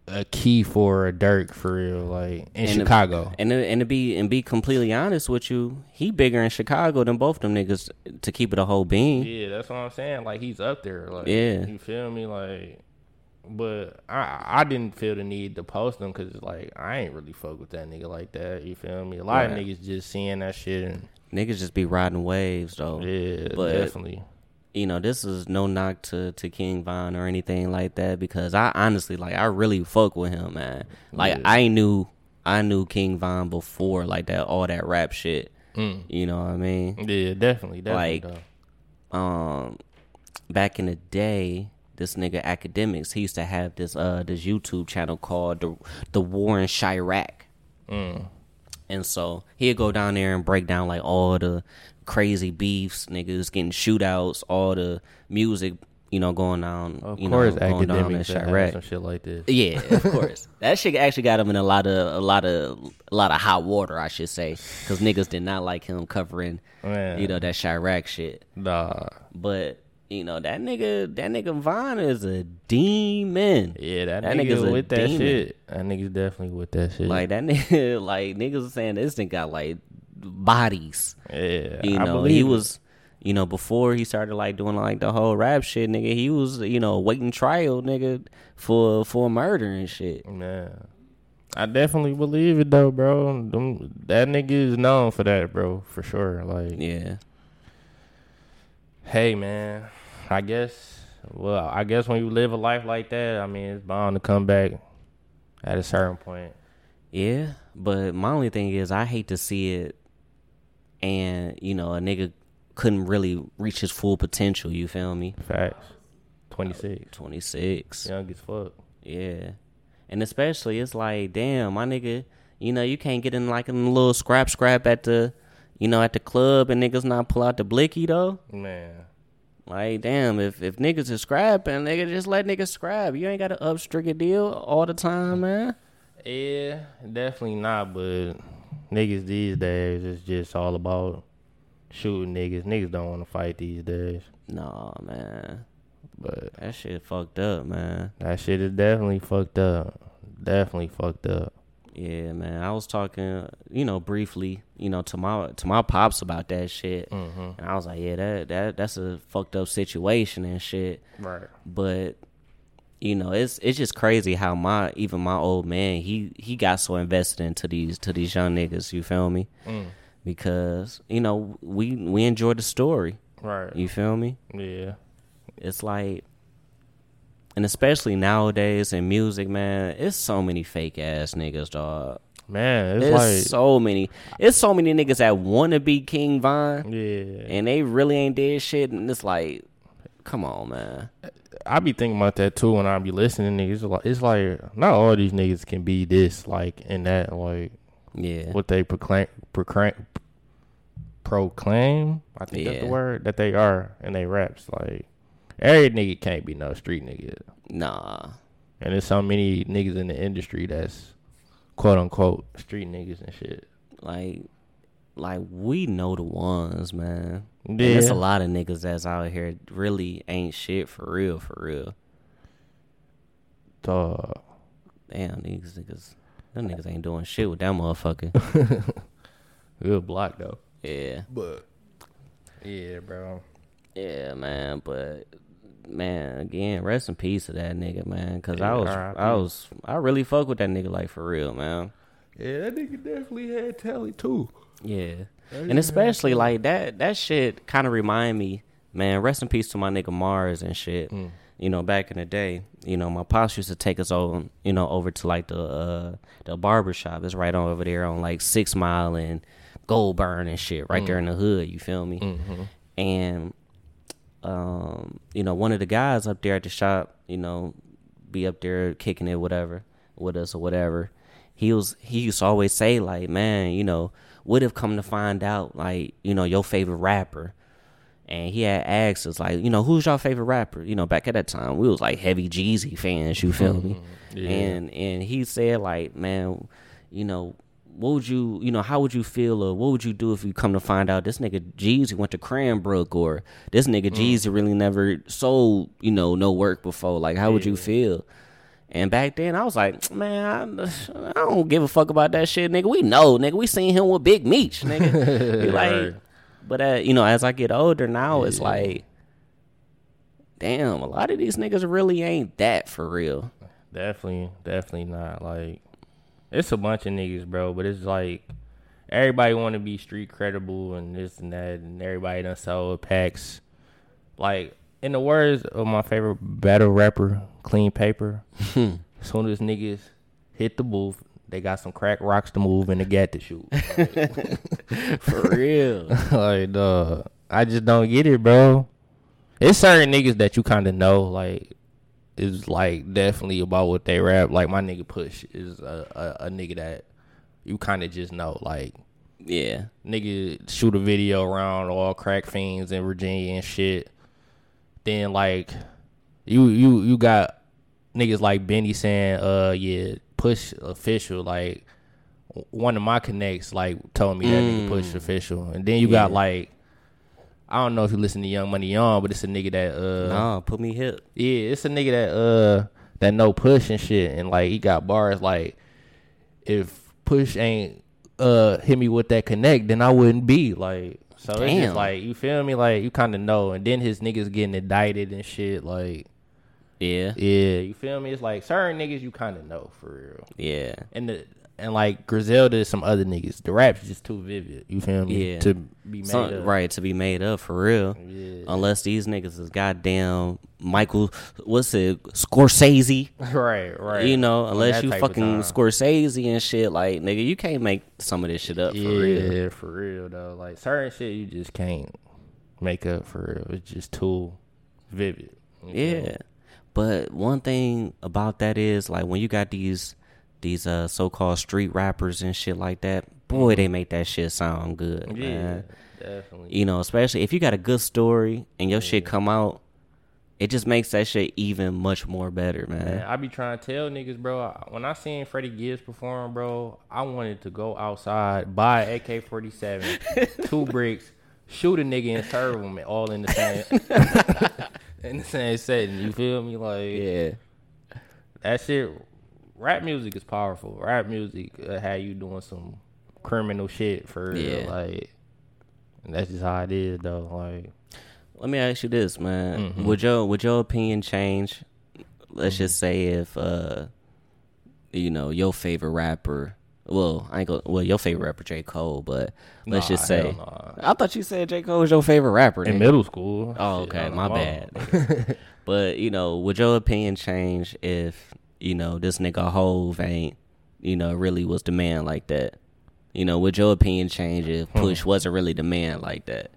a key for a Dirk for real, like in and Chicago. To, and to, and to be and be completely honest with you, he bigger in Chicago than both them niggas. To keep it a whole bean. Yeah, that's what I'm saying. Like he's up there. Like, yeah, you feel me? Like, but I I didn't feel the need to post them because like I ain't really fuck with that nigga like that. You feel me? A lot right. of niggas just seeing that shit and niggas just be riding waves though. Yeah, but, definitely. You know, this is no knock to, to King Von or anything like that because I honestly, like, I really fuck with him, man. Like, yeah. I knew I knew King Von before, like, that all that rap shit. Mm. You know what I mean? Yeah, definitely, definitely. Like, though. um, back in the day, this nigga Academics, he used to have this uh this YouTube channel called The, the War in Chirac. Mm. And so he'd go down there and break down, like, all the crazy beefs, niggas getting shootouts, all the music, you know, going down. Of you course, know, going down in Chirac. Some shit like this. Yeah, of course. That shit actually got him in a lot of a lot of a lot of hot water, I should say, because niggas did not like him covering, Man. you know, that Chirac shit. Nah, but you know that nigga, that nigga Von is a demon. Yeah, that, that nigga nigga's with that demon. shit. That nigga's definitely with that shit. Like that nigga, like niggas saying this nigga got like bodies. Yeah, you know, he it. was, you know, before he started like doing like the whole rap shit, nigga. He was, you know, waiting trial, nigga, for for murder and shit. Man, I definitely believe it though, bro. Them, that nigga is known for that, bro, for sure. Like, yeah. Hey, man, I guess. Well, I guess when you live a life like that, I mean, it's bound to come back at a certain point. Yeah, but my only thing is, I hate to see it. And, you know, a nigga couldn't really reach his full potential, you feel me? Facts. twenty-six. twenty-six. Young as fuck. Yeah. And especially, it's like, damn, my nigga, you know, you can't get in like a little scrap scrap at the, you know, at the club and niggas not pull out the blicky, though. Man. Like, damn, if, if niggas is scrapping, nigga, just let niggas scrap. You ain't got to upstrick a deal all the time, man. Yeah, definitely not, but niggas these days, it's just all about shooting niggas. Niggas don't want to fight these days. Nah, man. But that shit fucked up, man. That shit is definitely fucked up. Definitely fucked up. Yeah, man. I was talking, you know, briefly, you know, to my to my pops about that shit. Mm-hmm. And I was like, yeah, that, that that's a fucked up situation and shit. Right. But you know, it's it's just crazy how my even my old man, he, he got so invested into these to these young niggas, you feel me? Mm. Because, you know, we we enjoy the story. Right. You feel me? Yeah. It's like, and especially nowadays in music, man, it's so many fake ass niggas, dog. Man, it's, it's like so many. It's so many niggas that want to be King Von. Yeah. And they really ain't did shit, and it's like, come on, man. I be thinking about that too when I be listening to niggas. It's like, it's like not all these niggas can be this, like, and that, like, yeah, what they proclaim, proclaim, proclaim. I think yeah. that's the word that they are, and they raps. Like, every nigga can't be no street nigga. Nah. And there's so many niggas in the industry that's quote unquote street niggas and shit. Like, like we know the ones, man. Yeah. And there's a lot of niggas that's out here really ain't shit for real, for real. Dog. Damn, these niggas, them niggas ain't doing shit with that motherfucker. Good block though. Yeah. But yeah, bro. Yeah, man. But man, again, rest in peace to that nigga, man. Cause yeah, I was, right. I was, I really fuck with that nigga, like, for real, man. Yeah, that nigga definitely had talent too. Yeah. And especially like that that shit kind of remind me, man, rest in peace to my nigga Mars and shit. Mm. You know, back in the day, you know, my pops used to take us over, you know, over to like the uh, the barber shop. It's right on over there on like Six Mile and Goldburn and shit, right mm. there in the hood. You feel me? Mm-hmm. And um, you know, one of the guys up there at the shop, you know, be up there kicking it, whatever, with us or whatever. He was he used to always say like, man, you know, what if come to find out, like, you know, your favorite rapper, and he had asked us, like, you know, who's your favorite rapper? You know, back at that time, we was like heavy Jeezy fans, you feel me? Yeah. And and he said, like, man, you know, what would you, you know, how would you feel, or what would you do if you come to find out this nigga Jeezy went to Cranbrook, or this nigga mm. Jeezy really never sold, you know, no work before? Like, how yeah. would you feel? And back then, I was like, man, I, I don't give a fuck about that shit, nigga. We know, nigga. We seen him with Big Meech, nigga. Be like, Right. but uh, you know, as I get older now, it's Yeah. like, damn, a lot of these niggas really ain't that for real. Definitely, definitely not. Like, it's a bunch of niggas, bro. But it's like everybody want to be street credible and this and that, and everybody done sold packs. Like, in the words of my favorite battle rapper, Clean Paper, as soon as niggas hit the booth, they got some crack rocks to move and a gat to shoot. Like, For real. like, dawg, I just don't get it, bro. It's certain niggas that you kind of know, like, is like definitely about what they rap. Like, my nigga Push is a, a, a nigga that you kind of just know, like, Yeah. nigga shoot a video around all crack fiends in Virginia and shit. Then like you you you got niggas like Benny saying, uh yeah, Push official. Like, one of my connects like told me that nigga Push official. And then you got Yeah. like, I don't know if you listen to Young Money Young, but it's a nigga that uh No, put me hip. yeah, it's a nigga that uh that know Push and shit, and like he got bars like, if Push ain't uh hit me with that connect, then I wouldn't be like. So it's Damn. just like, you feel me? Like, you kind of know, and then his niggas getting indicted and shit. Like, Yeah. yeah, you feel me? It's like certain niggas you kind of know for real, Yeah. and the and like Griselda is some other niggas. The rap's just too vivid. You feel me? Yeah. To be made Some- up. right, to be made up for real. Yeah. Unless these niggas is goddamn Michael, what's it, Scorsese. right, right. You know, On unless that you type of fucking time. Scorsese and shit, like, nigga, you can't make some of this shit up for yeah, real. for real though. Like, certain shit you just can't make up for real. It's just too vivid. You feel me? Yeah. But one thing about that is, like, when you got these these uh so-called street rappers and shit like that, boy, they make that shit sound good, Yeah, man. definitely. You know, especially if you got a good story and your shit come out, it just makes that shit even much more better, man. Man, I be trying to tell niggas, bro, I- when I seen Freddie Gibbs perform, bro, I wanted to go outside, buy an A K forty-seven, two bricks, shoot a nigga and serve him all in the same in the same setting. You feel me? Like, Yeah. that shit, rap music is powerful. Rap music uh, had you doing some criminal shit for real. Yeah. Like, and that's just how it is, though. Like, Let me ask you this, man. Mm-hmm. Would your would your opinion change? Let's just say if uh you know, your favorite rapper, well, I ain't go well, your favorite rapper J. Cole, but let's Nah, just say hell I thought you said J. Cole was your favorite rapper. in nigga. middle school. Oh, shit, okay, I'm my wrong. bad. But, you know, would your opinion change if, you know, this nigga Hove ain't, you know, really was the man like that? You know, would your opinion change if Push wasn't really the man like that?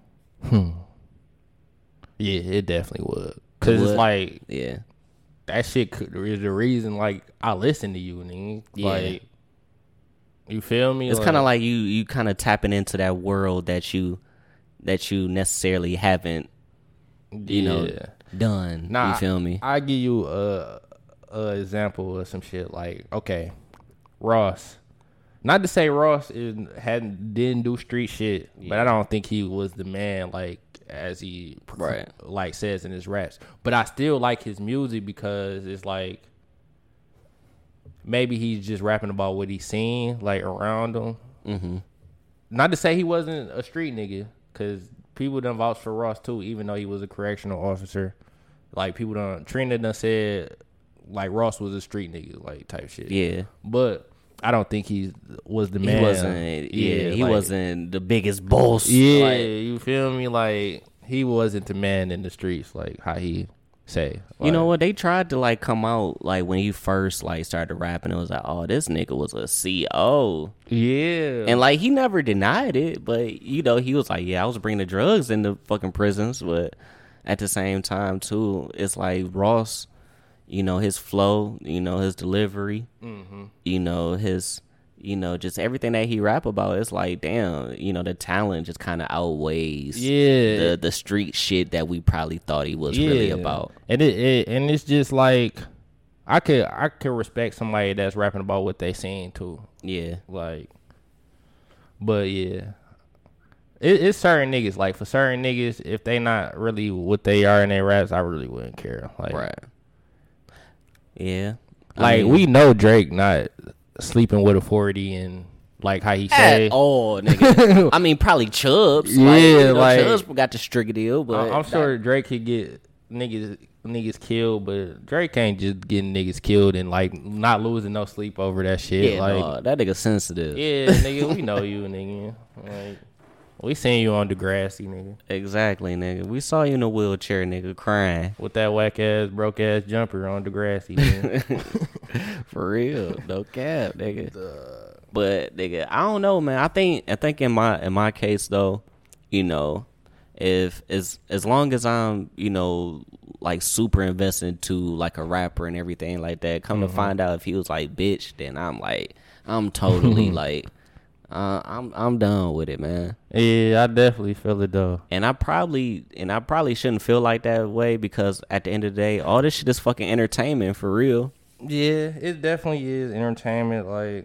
Yeah, it definitely would. Because Would? it's like, Yeah. that shit could, is the reason, like, I listen to you, nigga. Yeah. Like, you feel me? It's kind of like you you kind of tapping into that world that you that you necessarily haven't, you know, Yeah. done. Nah, you feel me? I give you a, a example of some shit. Like, okay, Ross. Not to say Ross is, hadn't didn't do street shit, but I don't think he was the man like as he Right. like says in his raps. But I still like his music because it's like maybe he's just rapping about what he's seen like around him. Mm-hmm. Not to say he wasn't a street nigga, because people done vouched for Ross too, even though he was a correctional officer. Like, people done, Trina done said like Ross was a street nigga, like, type shit. Yeah. But I don't think he was the man. He wasn't. Yeah, he like- wasn't the biggest boss. Yeah, Like, you feel me? Like, he wasn't the man in the streets, like how he say. you know Like, what? They tried to like come out like when he first like started rapping. It was like, oh, this nigga was a C O, Yeah. and like he never denied it. But you know, he was like, yeah, I was bringing the drugs into fucking prisons. But at the same time, too, it's like Ross. You know, his flow. You know, his delivery. Mm-hmm. You know, his. You know, just everything that he rap about. It's like, damn. You know, the talent just kind of outweighs. Yeah. The the street shit that we probably thought he was really about. And it, it and it's just like I could I could respect somebody that's rapping about what they saying too. Yeah. Like, but yeah, it, it's certain niggas. Like, for certain niggas, if they not really what they are in their raps, I really wouldn't care. Like, Right. Yeah. I Like mean, we know Drake not sleeping with a forty and like how he at say. all, nigga. I mean, probably Chubbs. Yeah, like, you know, like- Chubbs got the strict deal, but I- I'm sure Drake could get niggas niggas killed, but Drake ain't just getting niggas killed and like not losing no sleep over that shit. Yeah, like dawg, that nigga sensitive. yeah, nigga, we know you, nigga. Like we seen you on Degrassi, nigga, Exactly, nigga. We saw you in a wheelchair, nigga, crying. with that whack ass broke ass jumper on Degrassi. Nigga. For real, no cap, nigga. But nigga, I don't know, man. I think I think in my in my case though, you know, if as as long as I'm, you know, like super invested into like a rapper and everything like that, come Mm-hmm. to find out if he was like bitch, then I'm like I'm totally like uh, I'm I'm done with it, man. Yeah, I definitely feel it though. And I probably and I probably shouldn't feel like that way because at the end of the day, all this shit is fucking entertainment for real. Yeah, it definitely is entertainment. Like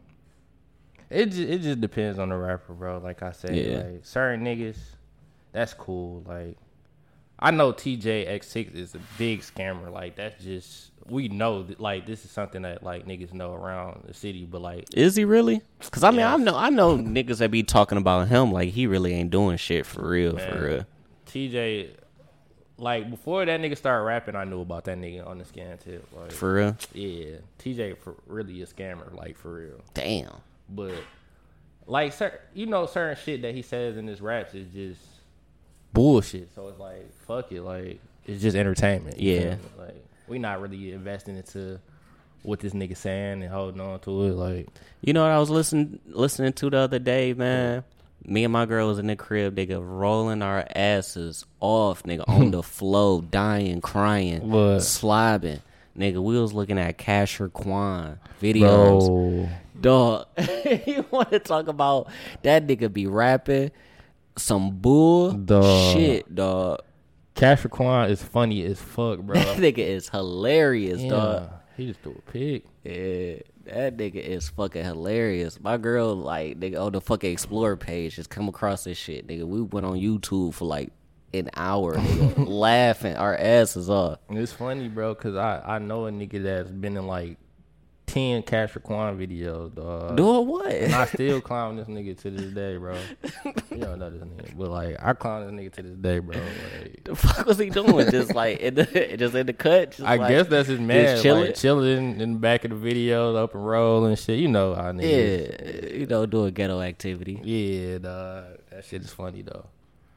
it, just, it just depends on the rapper, bro. Like I said, Yeah. like certain niggas, that's cool. Like I know T J X six is a big scammer. Like that's just we know that, like this is something that like niggas know around the city. But like Is he really? Because I mean, I Yes. know I know niggas that be talking about him like he really ain't doing shit for real, man, for real. T J, like before that nigga started rapping, I knew about that nigga on the scam tip. Like For real? yeah, T J for really a scammer. Like for real. Damn. But like, cer- you know, certain shit that he says in his raps is just bullshit. So it's like, fuck it, like it's just entertainment. you Yeah. feel me? Like we not really investing into what this nigga saying and holding on to it. Like You know what I was listening listening to the other day, man? Me and my girl was in the crib, nigga, rolling our asses off, nigga, on the floor, dying, crying, What? slobbing. Nigga, we was looking at Casher Quan videos. bro, Dog, you want to talk about that nigga be rapping some bull Dog. shit, dog. Cash Quan is funny as fuck, bro. That nigga is hilarious, Yeah, dog. he just threw a pick. Yeah, that nigga is fucking hilarious. My girl, like, nigga, on the fucking Explore page, just come across this shit, nigga. We went on YouTube for like an hour, nigga, laughing our asses off. And it's funny, bro, cause I I know a nigga that's been in like ten Cash Quan videos, dog. Doing what? And I still clown this nigga to this day, bro. You don't know this nigga, but like I clown this nigga to this day, bro. Like, The fuck was he doing? Just like in the, just in the cut. Just I like, guess that's his man, just chilling. like chilling in the back of the videos, up and roll and shit. You know how niggas. Yeah, you know, doing ghetto activity. Yeah, dog. That shit is funny though.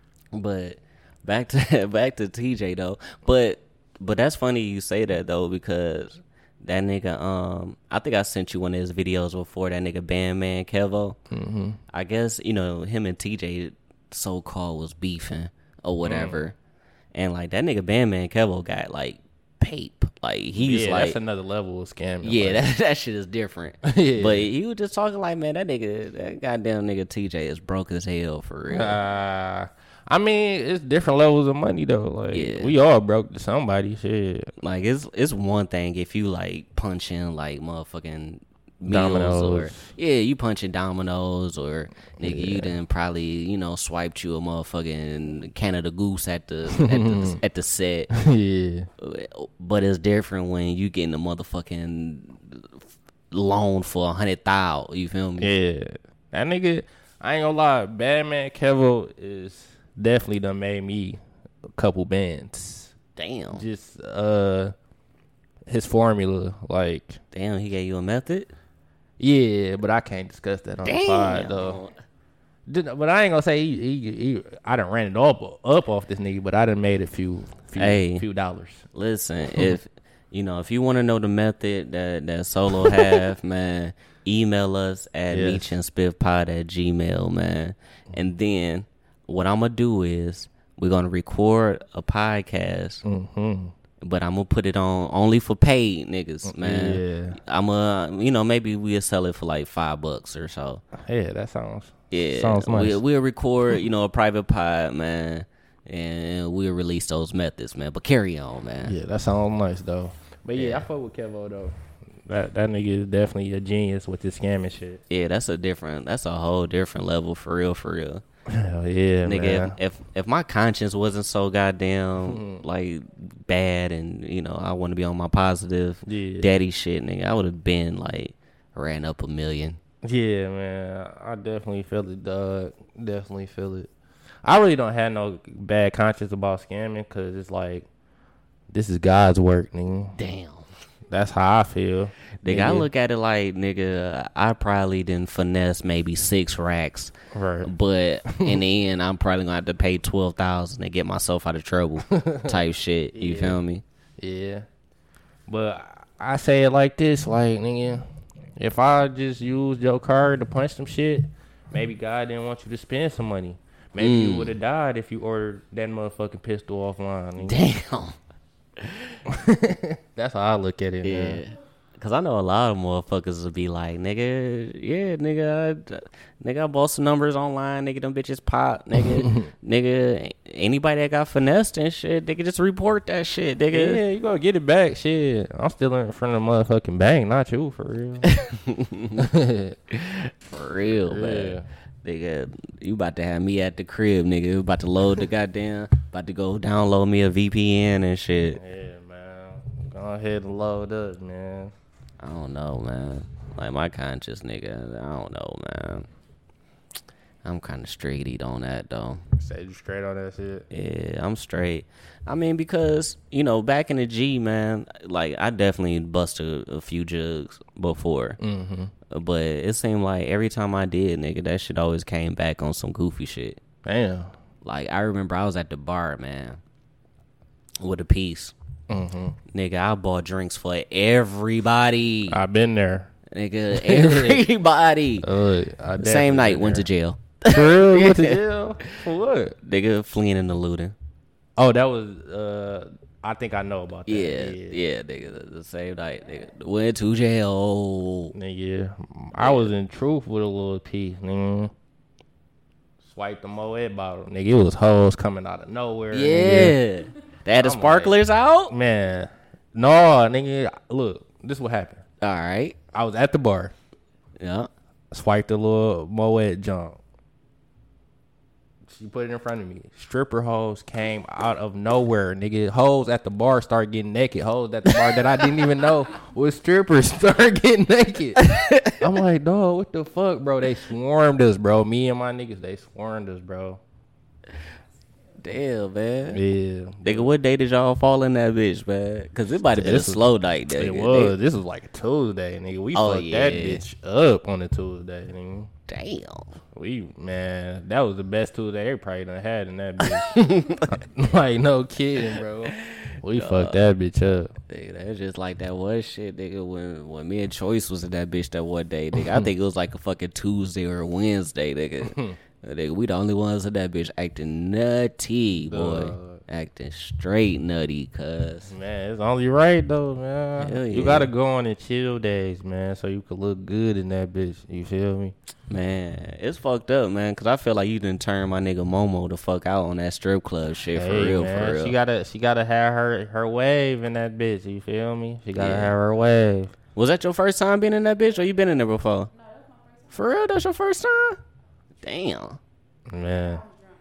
But back to back to T J though. But but that's funny you say that though, because that nigga, um, I think I sent you one of his videos before. That nigga Bandman Kevo. Mm-hmm. I guess you know him and T J so called was beefing or whatever, Mm. and like that nigga Bandman Kevo got like pape. Like he's yeah, like that's another level of scamming. yeah, like, that, that shit is different. Yeah. But he was just talking like, man, that nigga, that goddamn nigga T J is broke as hell for real. Uh, I mean, it's different levels of money though. Like Yeah. we all broke to somebody. Shit. Like it's it's one thing if you like punch in like motherfucking meals Domino's. or yeah, you punching Domino's or nigga you done probably you know swiped you a motherfucking Canada Goose at the at the, at the set. Yeah. But it's different when you getting a motherfucking loan for a hundred thousand. You feel me? Yeah. That nigga, I ain't gonna lie, Badman Kevo is definitely done made me a couple bands. Damn, Just uh his formula, like damn, he gave you a method. yeah, but I can't discuss that on the pod Damn. though. Did- But I ain't gonna say he, he, he I done ran it up up off this nigga, but I done made a few few Hey. few dollars. Listen, if you know, if you want to know the method that that Solo have, man, email us at Yes. meech and spiff pod at gmail, man. And then what I'm gonna do is we're gonna record a podcast, Mm-hmm. but I'm gonna put it on only for paid niggas, man. Yeah. I'm gonna, you know, maybe we'll sell it for like five bucks or so. Yeah, that sounds Yeah, sounds nice. we'll, we'll record, you know, a private pod, man, and we'll release those methods, man. But carry on, man. Yeah, that sounds nice though. But yeah, Yeah. I fuck with Kevo though. That that nigga is definitely a genius with this scamming shit. Yeah, that's a different, that's a whole different level for real, for real. Hell yeah, Nigga, man. if, if if my conscience wasn't so goddamn like bad, and you know I want to be on my positive Yeah. daddy shit, nigga, I would have been like ran up a million. Yeah, man. I definitely feel it, dog. Definitely feel it. I really don't have no bad conscience about scamming because it's like, this is God's work, nigga. Damn. That's how I feel. Nigga, I look at it like, nigga, I probably didn't finesse maybe six racks. Right. But in the end, I'm probably going to have to pay twelve thousand dollars to get myself out of trouble type shit. You Yeah. feel me? Yeah. But I say it like this, like, nigga, if I just used your card to punch some shit, maybe God didn't want you to spend some money. Maybe Mm. you would have died if you ordered that motherfucking pistol offline. Nigga. Damn. That's how I look at it, Yeah. man. Cause I know a lot of motherfuckers will be like, nigga, yeah, nigga, I, nigga, I bought some numbers online, nigga, them bitches pop, nigga, nigga, anybody that got finessed and shit, nigga, just report that shit, nigga. Yeah, you gonna get it back. Shit, I'm still in front of the motherfucking bank, not you, for real. For real, Yeah. man. Nigga, you about to have me at the crib, nigga. You about to load the goddamn, about to go download me a V P N and shit. Yeah, man. Go ahead and load up, man. I don't know, man. Like my conscience, nigga. I don't know, man. I'm kind of straight on that though. Say you straight on that shit. Yeah, I'm straight. I mean, because you know, back in the G, man, like I definitely busted a few jugs before, Mm-hmm. but it seemed like every time I did, nigga, that shit always came back on some goofy shit. Damn. Like I remember I was at the bar, man, with a piece. Mm-hmm. Nigga, I bought drinks for everybody. I've been there. Nigga, everybody. Uh, I Same night, definitely went to been jail. there. For real? Went to jail? For what? Nigga, fleeing and eluding. Oh, that was, uh, I think I know about that. Yeah, yeah, nigga, the, the same night, nigga. Went to jail. Nigga, I was in truth with a little piece, nigga. Swiped the Moet bottle. Nigga, it was hoes coming out of nowhere. Yeah. Nigga. They had the I'm sparklers out? Man. No, nigga, look, this is what happened. All right. I was at the bar. Yeah. Swiped the little Moet junk. She put it in front of me. Stripper hoes came out of nowhere, nigga. Hoes at the bar start getting naked. Hoes at the bar that I didn't even know was strippers start getting naked. I'm like, dog, what the fuck, bro? They swarmed us, bro. Me and my niggas, they swarmed us, bro. Damn, man. Yeah. Nigga, what day did y'all fall in that bitch, man? Because it might have been This a was- slow night, nigga. It was. This was like a Tuesday, nigga. We Oh, fucked yeah. that bitch up on a Tuesday, nigga. Damn. We, man, that was the best Tuesday they probably done had in that bitch. Like, no kidding, bro. We fucked that bitch up. Nigga, that's just like that one shit, nigga, when, when me and Choice was in that bitch that one day, nigga. I think it was like a fucking Tuesday or a Wednesday, nigga. Nigga, we the only ones in that bitch acting nutty, boy. Dog. Acting straight nutty, cuz. Man, it's only right, though, man. Hell You yeah. gotta go on the chill days, man, so you can look good in that bitch. You feel me? Man, it's fucked up, man, because I feel like you didn't turn my nigga Momo the fuck out on that strip club shit, for Hey, real, man, for real. She gotta, she gotta have her, her wave in that bitch. You feel me? She gotta Yeah. have her wave. Was that your first time being in that bitch, or you been in there before? No, that's my first time. For real? That's your first time? Damn. Man.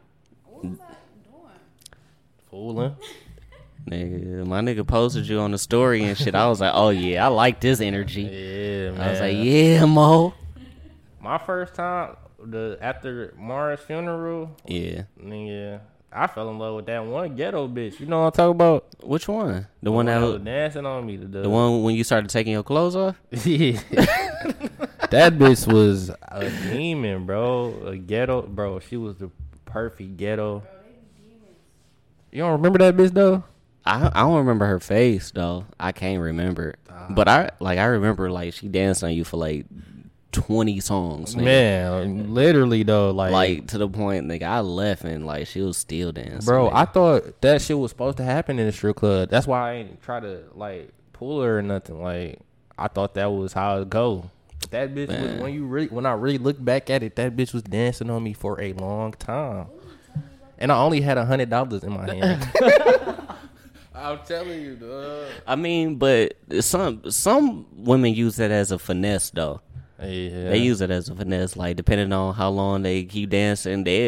Fooling. Nigga, my nigga posted you on the story and shit. I was like, oh yeah, I like this energy. Yeah, man. I was like, yeah, Mo. My first time, the after Mara's funeral, Yeah. nigga, I fell in love with that one ghetto bitch. You know what I'm talking about? Which one? The one that was was, dancing on me. The, the one when you started taking your clothes off? Yeah. That bitch was a demon, bro. A ghetto, bro. She was the perfect ghetto. You don't remember that bitch though? I I don't remember her face though. I can't remember. But I like I remember like she danced on you for like twenty songs, nigga. Man, literally though, like, Like to the point, nigga, I left and like she was still dancing. bro, nigga. I thought that shit was supposed to happen in the strip club. That's why I ain't try to like pull her or nothing. Like, I thought that was how it go. But that bitch was, Man. when you really when I really look back at it, that bitch was dancing on me for a long time. And I only had a hundred dollars in my hand. I'm telling you, dog. I mean, but some some women use that as a finesse though. Yeah. They use it as a finesse, like depending on how long they keep dancing. They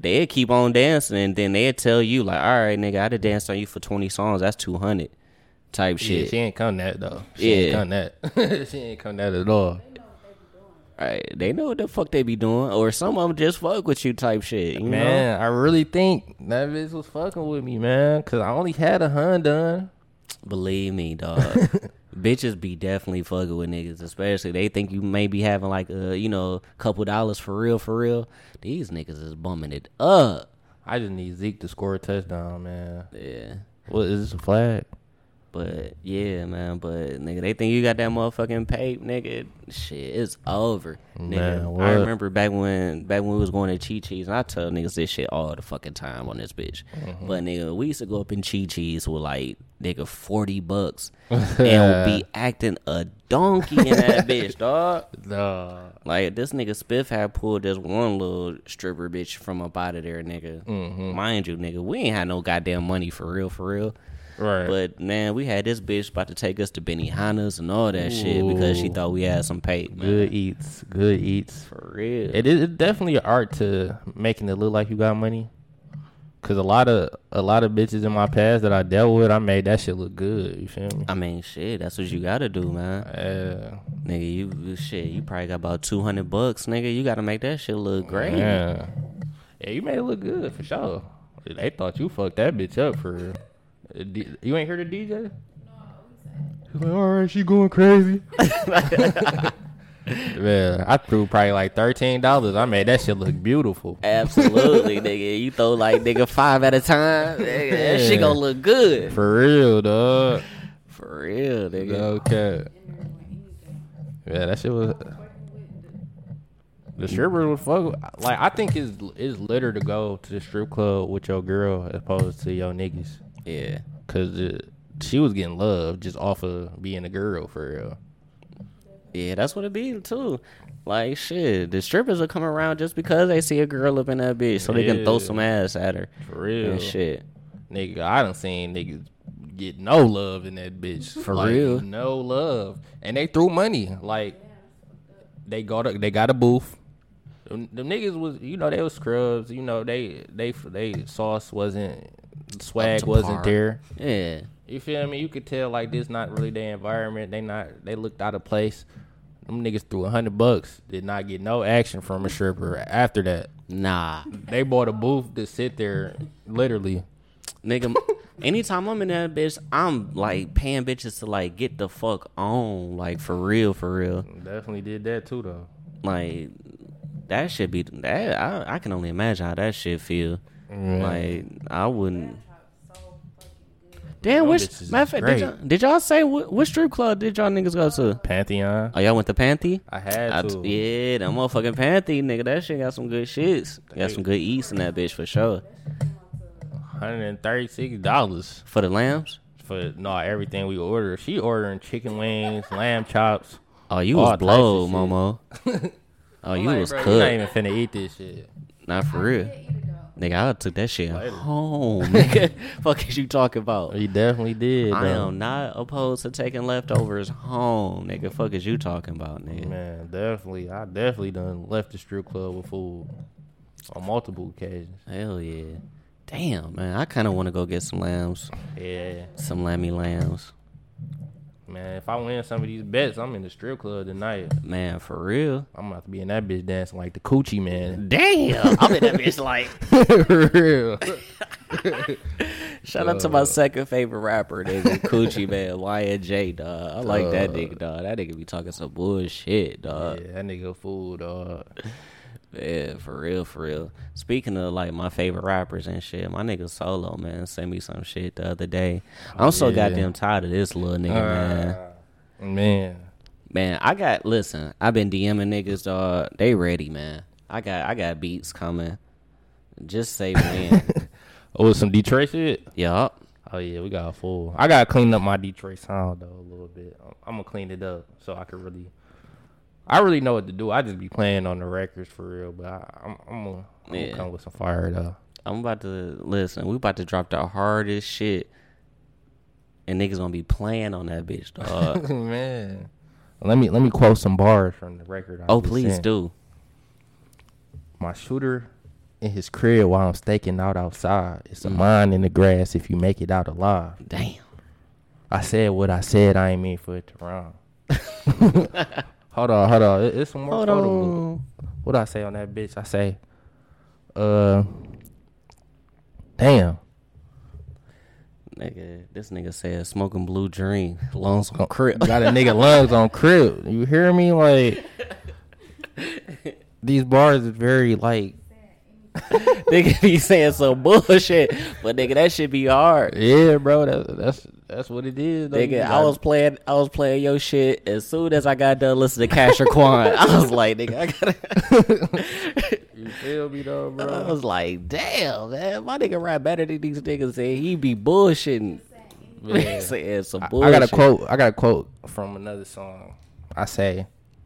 they'd keep on dancing, and then they'd tell you like, all right, nigga, I done danced on you for twenty songs. That's two hundred type Yeah, shit. she ain't come that though. She Yeah. ain't come that. She ain't come that at all. Right, they know what the fuck they be doing, or some of them just fuck with you type shit. You Man, I really think that bitch was fucking with me, man, cause I only had a hun done. know? Believe me, dog. Bitches be definitely fucking with niggas, especially they think you may be having like a you know couple dollars for real, for real. These niggas is bumming it up. I just need Zeke to score a touchdown, man. Yeah. What is this, a flag? But yeah, man. But nigga, they think you got that motherfucking pape, nigga. Shit, it's over, nigga. Man, what? I remember back when back when we was going to Chi Chi's, and I tell niggas this shit all the fucking time on this bitch. Mm-hmm. But nigga, we used to go up in Chi Chi's with like nigga forty bucks and be acting a donkey in that bitch, dog. Nah. Like this nigga Spiff had pulled this one little stripper bitch from up out of there, nigga. Mm-hmm. Mind you, nigga, we ain't had no goddamn money for real, for real. Right. But man, we had this bitch about to take us to Benihana's and all that shit because she Ooh. thought we had some pay. Man. Good eats. Good eats. For real. It is it's definitely an art to making it look like you got money. Cause a lot of a lot of bitches in my past that I dealt with, I made that shit look good. You feel me? I mean, shit, that's what you gotta do, man. Yeah. Nigga, you shit, you probably got about two hundred bucks, nigga. You gotta make that shit look great. Yeah. Yeah, you made it look good for sure. They thought you fucked that bitch up for real. Uh, D- You ain't heard the D J? No. He's like, all right, she going crazy. Man, I threw probably like thirteen dollars. I made that shit look beautiful. Absolutely, nigga. You throw like nigga five at a time, nigga, that shit gonna look good. For real, dog. For real, nigga. Okay. Yeah, that shit was. The stripper was fuck. with- Like, I think it's it's litter to go to the strip club with your girl as opposed to your niggas. Yeah. Cause it, she was getting love just off of being a girl for real. Yeah, that's what it be too. Like shit, the strippers will come around just because they see a girl up in that bitch, so they can throw Yeah. some ass at her. For real. And shit. Nigga, I done seen niggas get no love in that bitch. For Like, real. no love, and they threw money. Like they got a, they got a booth. Them, them niggas was, you know, they was scrubs. You know, they they they sauce wasn't, swag to wasn't par. there. Yeah. You feel me? You could tell like this not really their environment. They not they looked out of place. Them niggas threw a hundred bucks. Did not get no action from a stripper after that. Nah. They bought a booth to sit there, literally. Nigga, anytime I'm in that bitch, I'm like paying bitches to like get the fuck on. Like for real, for real. Definitely did that too though. Like that should be that I, I can only imagine how that shit feel. Yeah. Like I wouldn't. Damn, Them which bitches matter of is fact, great. did y'all, did y'all say what, what strip club did y'all niggas go to? Pantheon. Oh, y'all went to Panthy? I had I to. t- yeah, that motherfucking Panthy, nigga. That shit got some good shits. Got some good eats in that bitch for sure. one hundred thirty-six dollars For the lambs? for no everything we ordered. She ordering chicken wings, lamb chops. Oh, you All was types of blow, shit. Momo. Oh, you Like, was bro, we cooked. not even finna eat this shit. Not for real. Nigga, I took that shit Later. home. Nigga, fuck is you talking about? We definitely did. I though. am not opposed to taking leftovers home. Nigga, fuck is you talking about, nigga? Man, definitely. I definitely done left the strip club with food on multiple occasions. Hell yeah. Damn, man. I kind of want to go get some lambs. Yeah. Some lammy lambs. Man, if I win some of these bets, I'm in the strip club tonight. Man, for real. I'm about to be in that bitch dancing like the coochie man. Damn. I'm in that bitch like. For real. Shout out to my second favorite rapper, nigga. Coochie Man, Y N J, dog. I like that Uh, nigga, dog. That nigga be talking some bullshit, dog. Yeah, that nigga fool, dog. Yeah, for real, for real. Speaking of like my favorite rappers and shit, my nigga Solo, man, sent me some shit the other day. I'm so yeah. goddamn tired of this little nigga, man. Uh, man. Man, I got listen. I've been DMing niggas, dog. They ready, man. I got I got beats coming. Just say when. Oh, some Detroit shit? Yup. Oh, yeah, we got a full. I got to clean up my Detroit sound, though, a little bit. I'm going to clean it up so I can really... I really know what to do. I just be playing on the records for real, but I, I'm, I'm going Yeah. to come with some fire, though. I'm about to listen. We about to drop the hardest shit, and niggas gonna be playing on that bitch, dog. Man. Let me let me quote some bars from the record. I Oh, just please sent. do. My shooter in his crib while I'm staking out outside. It's a mm. mine in the grass if you make it out alive. Damn. I said what I said. I ain't mean for it to rhyme. hold on, hold on. It, it's some more hold photo on. book. What I say on that bitch? I say, uh, damn. Nigga, this nigga said smoking blue dream. Lungs on crib. Got a nigga lungs on crib. You hear me? Like, these bars is very, like, nigga be saying some bullshit, but nigga, that shit be hard. Yeah, bro, that, that's that's what it is. Though. Nigga, I was playing, I was playing your shit as soon as I got done listening to Cash or Quan. I was like, nigga, I gotta. You feel me though, bro? I was like, damn, man, my nigga rap better than these niggas. Say he be bullshitting. Yeah. Saying some I, bullshit. I got a quote. I got a quote from another song. I say,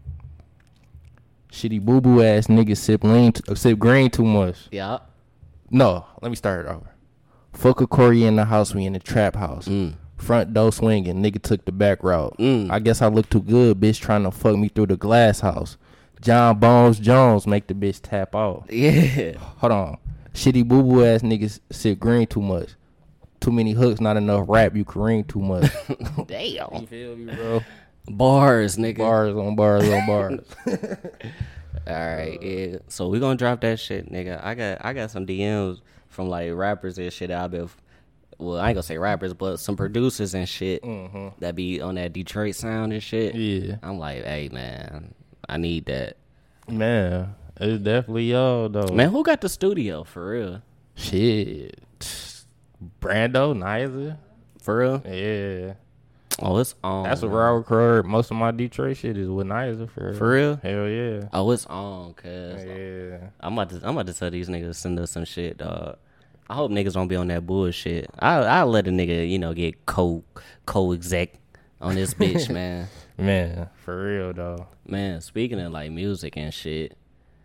"Shitty boo boo ass niggas sip lean, t- sip green too much." Yeah. No, let me start it over. Fuck a Corey in the house. We in the trap house. Mm. Front door swinging. Nigga took the back route. Mm. I guess I look too good, bitch, trying to fuck me through the glass house. John Bones Jones make the bitch tap out. Yeah. Hold on. Shitty boo boo ass niggas sip green too much. Too many hooks, not enough rap. You careen too much. Damn. You feel me, bro? Bars, nigga. Bars on bars on bars. All right, yeah. So we gonna drop that shit, nigga. I got I got some D Ms from like rappers and shit. I've been, well, I ain't gonna say rappers, but some producers and shit mm-hmm. that be on that Detroit sound and shit. Yeah. I'm like, hey man, I need that. Man, it's definitely y'all though. Man, who got the studio for real? Shit. Brando, Niza. For real? Yeah. Oh, it's on. That's where I record most of my Detroit shit is with Niza for For real? Hell yeah. Oh, it's on, cuz. Yeah. I'm about to I'm about to tell these niggas to send us some shit, dog. I hope niggas don't be on that bullshit. I I'll let a nigga, you know, get co co exec on this bitch, man. Man, for real though. Man, speaking of like music and shit.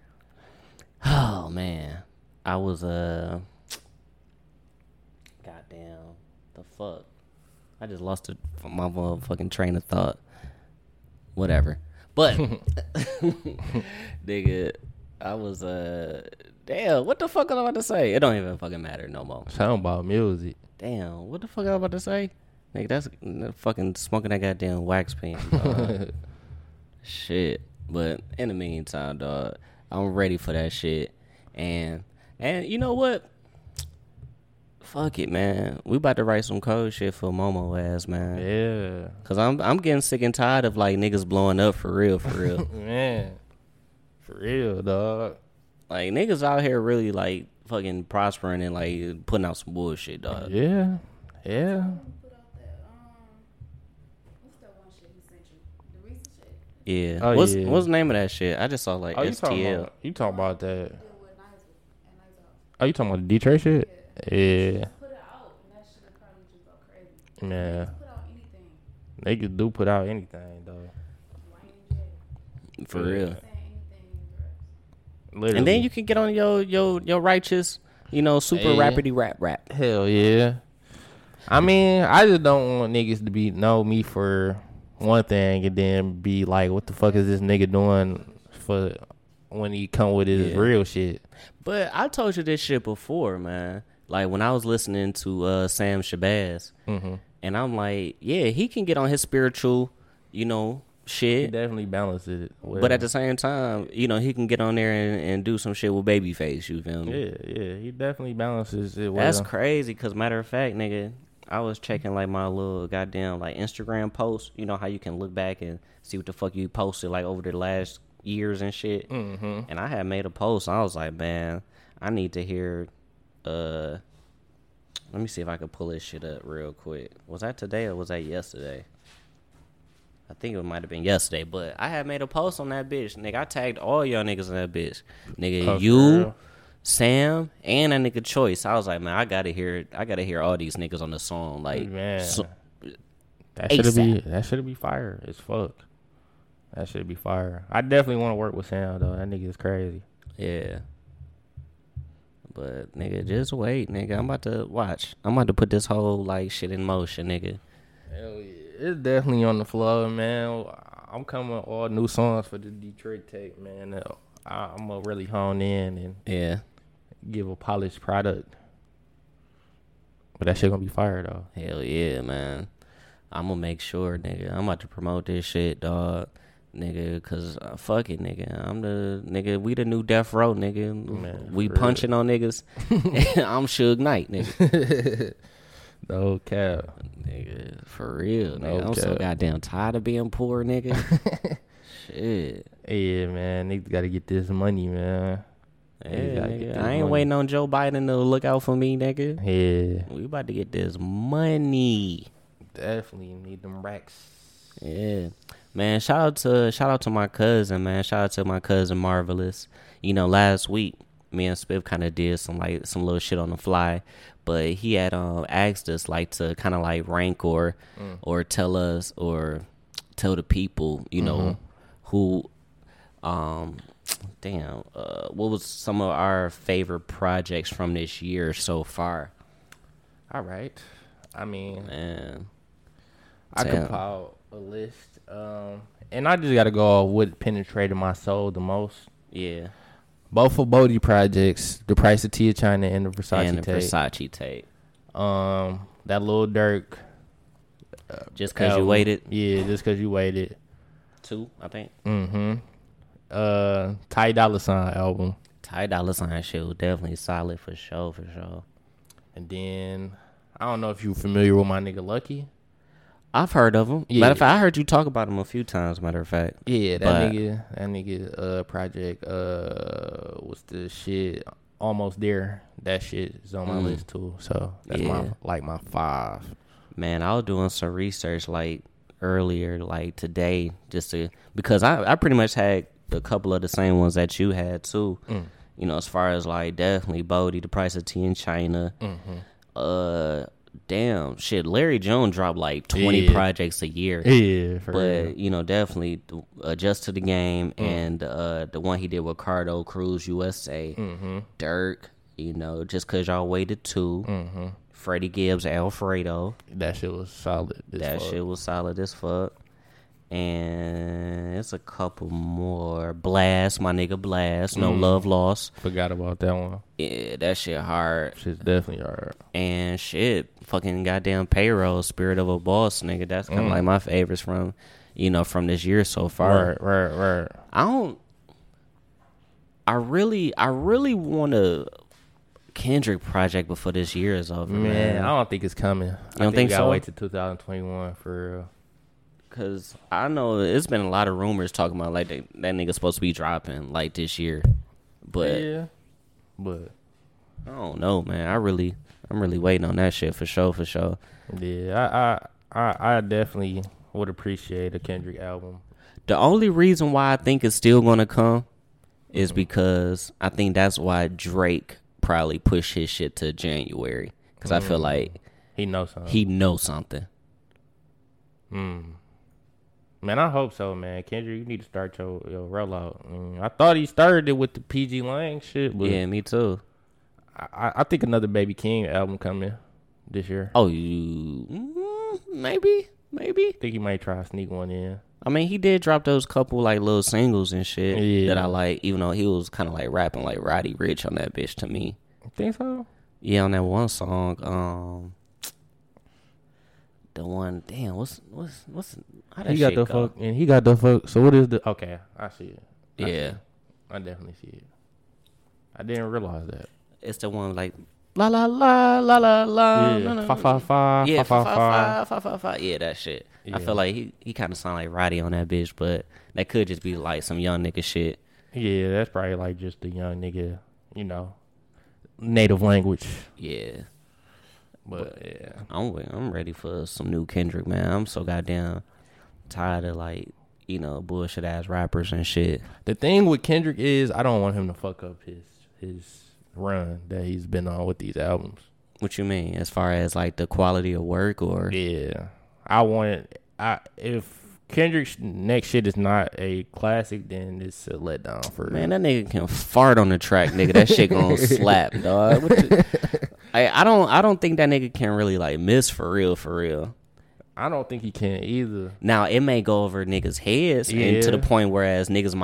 Oh man. I was uh goddamn the fuck. I just lost a, my motherfucking train of thought. Whatever. But nigga, I was uh damn, what the fuck was I about to say? It don't even fucking matter no more. Something about music. Damn, what the fuck I was about to say? Nigga, that's uh, fucking smoking that goddamn wax pen, dog. Shit. But in the meantime, dog, I'm ready for that shit. And and you know what? Fuck it, man. We about to write some cold shit for Momo ass, man. Yeah. Cause I'm I'm getting sick and tired of like niggas blowing up for real, for real. Man. For real, dog. Like niggas out here really like fucking prospering and like putting out some bullshit, dog. Yeah. Yeah. Yeah. Oh, what's yeah. what's the name of that shit? I just saw like Oh, you S talking T L. about, you talking about that? Oh, you talking about the Detroit shit? Yeah. Man. Niggas do put out anything, though. For real. Literally. And then you can get on your your your righteous, you know, super Hey. rapidy rap rap. Hell yeah. I mean, I just don't want niggas to be know me for one thing and then be like, what the fuck is this nigga doing for when he come with his Yeah. real shit? But I told you this shit before, man. Like when I was listening to uh, Sam Shabazz, Mm-hmm. and I'm like, yeah, he can get on his spiritual, you know, He shit. definitely balances it. Well. But at the same time, you know, he can get on there and, and do some shit with Babyface. You feel me? Yeah, yeah, he definitely balances it well. That's crazy. Cause matter of fact, nigga, I was checking like my little goddamn like Instagram posts. You know how you can look back and see what the fuck you posted like over the last years and shit. Mm-hmm. And I had made a post. I was like, man, I need to hear. Uh, let me see if I can pull this shit up real quick. Was that today or was that yesterday? I think it might have been yesterday, but I had made a post on that bitch. Nigga, I tagged all y'all niggas in that bitch. Nigga, Oh, for you, real? Sam, and that nigga Choice. I was like, man, I gotta hear I gotta hear all these niggas on the song. Like, Man. so- That should be ASAP. that should be fire as fuck. That should be fire. I definitely want to work with Sam though. That nigga is crazy. yeah. But nigga, just wait, nigga. I'm about to watch. I'm about to put this whole like shit in motion, nigga. Hell yeah. It's definitely on the floor, man. I'm coming with all new songs for the Detroit tape, man. I, I'm gonna really hone in and Yeah. give a polished product. But that shit gonna be fire though. Hell yeah, man. I'm gonna make sure, nigga. I'm about to promote this shit, dog. Nigga, cause uh, fuck it, nigga. I'm the nigga. We the new Death Row, nigga. Man, we for punching on niggas. I'm Suge Knight, nigga. No cap, Nigga, for real, No nigga. I'm so cap. goddamn tired of being poor, nigga. Shit. Yeah, man. Niggas gotta get this money, man. Yeah, Niggas gotta nigga. get this I ain't money. waiting on Joe Biden to look out for me, nigga. Yeah, We about to get this money. definitely need them racks. Yeah. Man, shout out to shout out to my cousin, man. Shout out to my cousin Marvelous. You know, last week me and Spiff kind of did some like some little shit on the fly, but he had um asked us like to kind of like rank or Mm. or tell us or tell the people, you know, Mm-hmm. who um damn, uh what was some of our favorite projects from this year so far. All right. I mean, Man. I Damn. compiled a list, um, and I just gotta go off what penetrated my soul the most. Yeah. Both of Bodie projects, The Price of Tia China and the Versace and the tape. Versace tape. Um, that Lil Durk. Just cause you album. waited. Yeah, just cause you waited. Two, I think. Mm-hmm. Uh, Ty Dolla Sign album, Ty Dolla Sign shit was definitely solid for sure, for sure. and then I don't know if you familiar with my nigga Lucky. I've heard of him. Yeah. Matter of fact, I heard you talk about him a few times. Matter of fact, Yeah, that But- nigga, that nigga, uh, project, uh, what's the shit? Almost There. That shit is on my Mm. list too. So that's Yeah. my like my five. man, I was doing some research like earlier, like today, just to because I I pretty much had a couple of the same ones that you had too. Mm. You know, as far as like definitely Bodie, The Price of Tea in China. Mm-hmm. Uh, damn shit, Larry Jones dropped like twenty Yeah. projects a year. Yeah, for But real. you know, definitely adjust to the game, Mm. and uh, the one he did with Cardo Cruz U S A, Mm-hmm. Dirk. You know, just cause y'all waited too. Mm-hmm. Freddie Gibbs, Alfredo. That shit was solid. as That fuck. shit was solid as fuck. And it's a couple more. Blast, my nigga Blast. No Mm. Love Lost. Forgot about that one. Yeah, that shit hard. Shit's definitely hard. And shit, fucking goddamn Payroll, Spirit of a Boss, nigga. That's kind of Mm. like my favorites from, you know, from this year so far. Right, right, right. I don't. I really, I really want a Kendrick project before this year is over, Man, man. I don't think it's coming. You I don't think think we gotta so? wait till two thousand twenty-one for real. Cause I know it's been a lot of rumors talking about like that, that nigga supposed to be dropping like this year, but Yeah, but I don't know, man. I really, I'm really waiting on that shit for sure, for sure. yeah, I, I, I, I definitely would appreciate a Kendrick album. The only reason why I think it's still gonna come is because I think that's why Drake probably pushed his shit to January. Cause I feel like He knows something. he knows something. Mm. Man, I hope so, man. Kendrick, you need to start your, your rollout. I, mean, I thought he started it with the P G Lang shit, but Yeah, me too. I, I think another Baby King album coming this year. Oh, you mm, maybe, maybe. I think he might try to sneak one in. I mean, he did drop those couple like little singles and shit Yeah. that I like, even though he was kind of like rapping like Roddy Ricch on that bitch to me. Think so? Yeah, on that one song, um, the one, damn, what's what's what's how that He got shit the go? fuck, and he got the fuck. So what is the? Okay, I see it. I see Yeah, it. I definitely see it. I didn't realize that. it's the one like la la la la la la. Yeah, la, la. fa fa fa, Yeah, fa fa fa fa fa. fa fa fa. Yeah, that shit. I Yeah. feel like he he kind of sound like Roddy on that bitch, but that could just be like some young nigga shit. Yeah, that's probably like just a young nigga, you know, native language. Yeah. But yeah, I'm I'm ready for some new Kendrick, man. I'm so goddamn tired of like, you know, bullshit ass rappers and shit. the thing with Kendrick is I don't want him to fuck up his his run that he's been on with these albums. What you mean, as far as like the quality of work or? Yeah, I want I if Kendrick's next shit is not a classic, then it's a letdown for Man, that nigga can fart on the track, nigga. That shit gonna slap, dog. What the- I I don't I don't think that nigga can really like miss for real, for real. I don't think he can either. Now it may go over niggas' heads, and to Yeah. the point whereas niggas might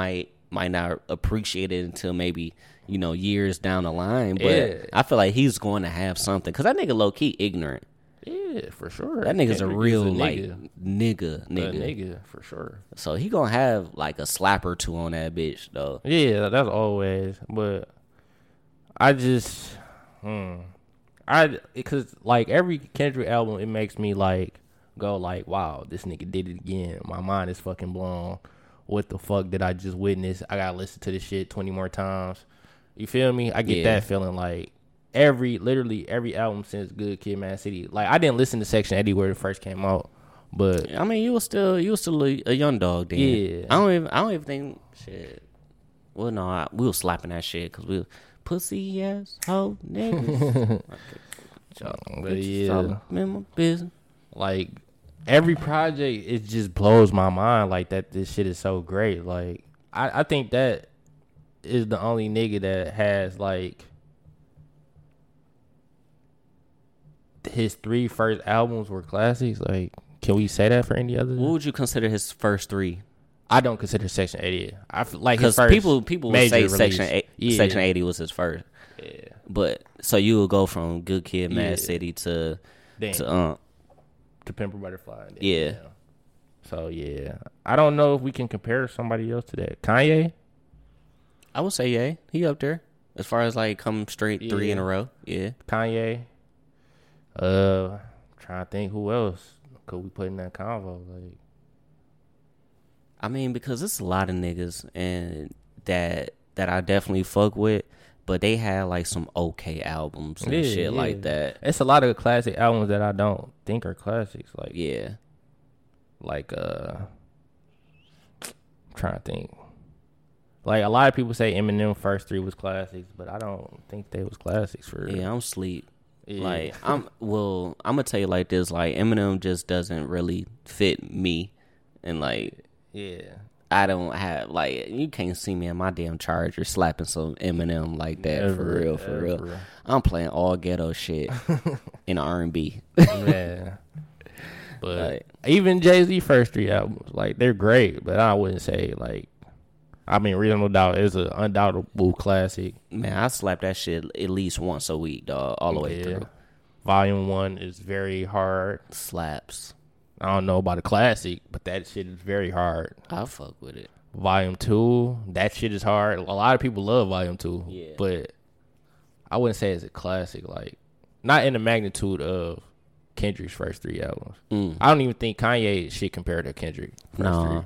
might not appreciate it until maybe, you know, years down the line. But Yeah. I feel like he's going to have something. Because that nigga low-key ignorant. Yeah, for sure. That nigga's Kendrick a real, is a like, nigga. nigga, A nigga. nigga, for sure. So he gonna have, like, a slap or two on that bitch, though. Yeah, that's always. But I just, hmm. I, because, like, every Kendrick album, it makes me, like, go, like, wow, this nigga did it again. My mind is fucking blown. What the fuck did I just witness? I gotta listen to this shit twenty more times. You feel me? I get Yeah. that feeling, like, every, literally every album since Good Kid, Mad City. Like, I didn't listen to Section eighty where it first came out, but I mean, you was still, you was still a, a young dog then. Yeah. I don't even, I don't even think, shit. Well, no, I, we was slapping that shit because we was pussy ass hoe niggas. but yeah, in my business. like, every project, it just blows my mind, like, that this shit is so great. Like, I, I think that is the only nigga that has, like, his three first albums were classics. Like, can we say that for any other? What would you consider his first three? I don't consider Section eighty. I feel like his Because first people people would major say release. Section eight, Yeah. Section eighty was his first. Yeah. But so you would go from Good Kid, Mad Yeah. City to Damn. to um To Pimp a Butterfly. and then, Yeah. So yeah, I don't know if we can compare somebody else to that. Kanye. I would say yeah, he up there as far as like come straight three Yeah. in a row. Yeah, Kanye. Uh, trying to think who else could we put in that convo? Like, I mean because it's a lot of niggas and that that I definitely fuck with, but they had like some okay albums and Yeah, shit yeah. like that. it's a lot of classic albums that I don't think are classics. Like, Yeah, like uh, I'm trying to think. Like, a lot of people say Eminem first three was classics, but I don't think they was classics for. yeah, I'm sleep. Yeah. Like I'm well, I'm gonna tell you like this: like Eminem just doesn't really fit me, and like yeah. I don't have like you can't see me in my damn Charger slapping some Eminem like that for Ever, real, for real. ever. I'm playing all ghetto shit in R and B. Yeah. But Like- even Jay-Z first three albums, like, they're great, but I wouldn't say, like, I mean, Reasonable Doubt is an undoubtable classic. Man, I slap that shit at least once a week, dog, all the way Yeah. through. Volume one is very hard. Slaps. I don't know about a classic, but that shit is very hard. I fuck with it. Volume two, that shit is hard. A lot of people love Volume two, Yeah. but I wouldn't say it's a classic. Like, not in the magnitude of Kendrick's first three albums. Mm. I don't even think Kanye shit compared to Kendrick. First No. three.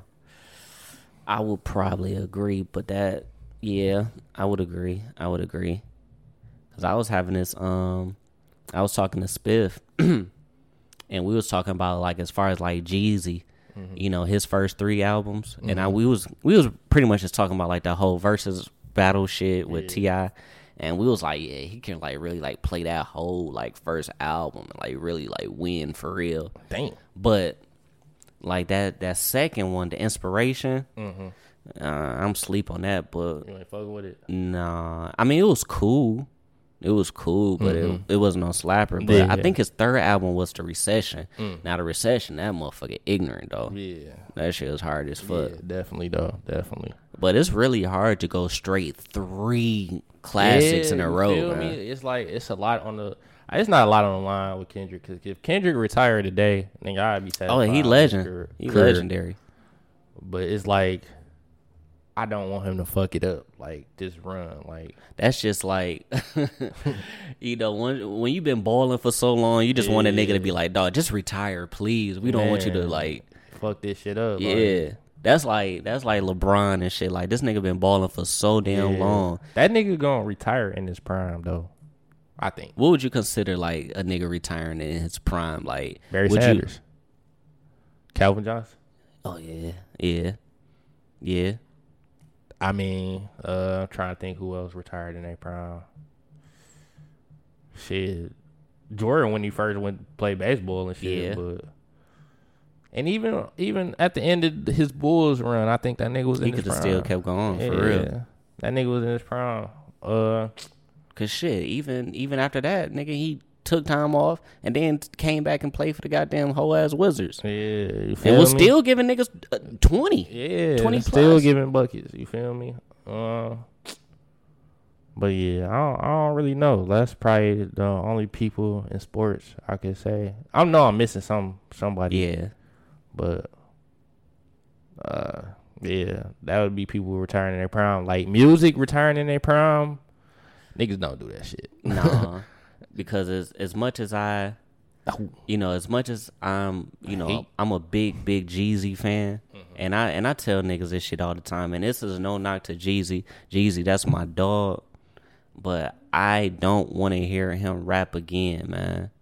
I would probably agree, but that, yeah, I would agree. I would agree. Because I was having this, um, I was talking to Spiff, and we was talking about, like, as far as, like, Jeezy, Mm-hmm. you know, his first three albums. And I we was we was pretty much just talking about, like, the whole versus battle shit with T I And we was like, yeah, he can, like, really, like, play that whole, like, first album and, like, really, like, win for real. Damn. But like that that second one, the Inspiration, Mm-hmm. uh, I'm sleep on that. But You ain't fucking with it? nah, I mean it was cool. It was cool, but Mhm. it, it wasn't no slapper. But Yeah. I think his third album was The Recession. Mm. Now The Recession, that motherfucker ignorant though. Yeah. That shit was hard as fuck. Yeah, definitely, though. Definitely. But it's really hard to go straight three classics Yeah, in a you row, feel man. me? It's like, it's a lot on the, it's not a lot on the line with Kendrick. Because if Kendrick retired today, then I'd be satisfied. Oh, he with his legend. career- He career. legendary. But it's like, I don't want him to fuck it up. Like, just run. Like, That's just like, you know, when when you've been balling for so long, you just want a nigga to be like, dog, just retire, please. We don't want you to man, like, fuck this shit up. yeah. Like, That's like that's like LeBron and shit. Like this nigga been balling for so damn yeah. long. That nigga gonna retire in his prime, though. I think. What would you consider like a nigga retiring in his prime? Like Barry would Sanders. You, Calvin Johnson. oh yeah, yeah, yeah. I mean, uh, I'm trying to think who else retired in their prime. Shit, Jordan when he first went to play baseball and shit. Yeah. But and even even at the end of his Bulls run, I think that nigga was He in his could have prime. still kept going Yeah, for real. that nigga was in his prime. Uh, Cause shit, even even after that, nigga, he took time off, and then came back and played for the goddamn whole ass Wizards. Yeah, you and was me? still giving niggas uh, twenty. Yeah, twenty still plus. giving buckets. You feel me? Uh, but yeah, I don't, I don't really know. That's probably the only people in sports I could say. I know I'm missing some somebody. Yeah, but uh, yeah, that would be people retiring in their prime. Like music retiring in their prime. Niggas don't do that shit. nah, because as as much as I, you know, as much as I'm, you know, I'm a big big Jeezy fan, mm-hmm. and I and I tell niggas this shit all the time. And this is no knock to Jeezy. Jeezy, that's my dog. But I don't want to hear him rap again, man.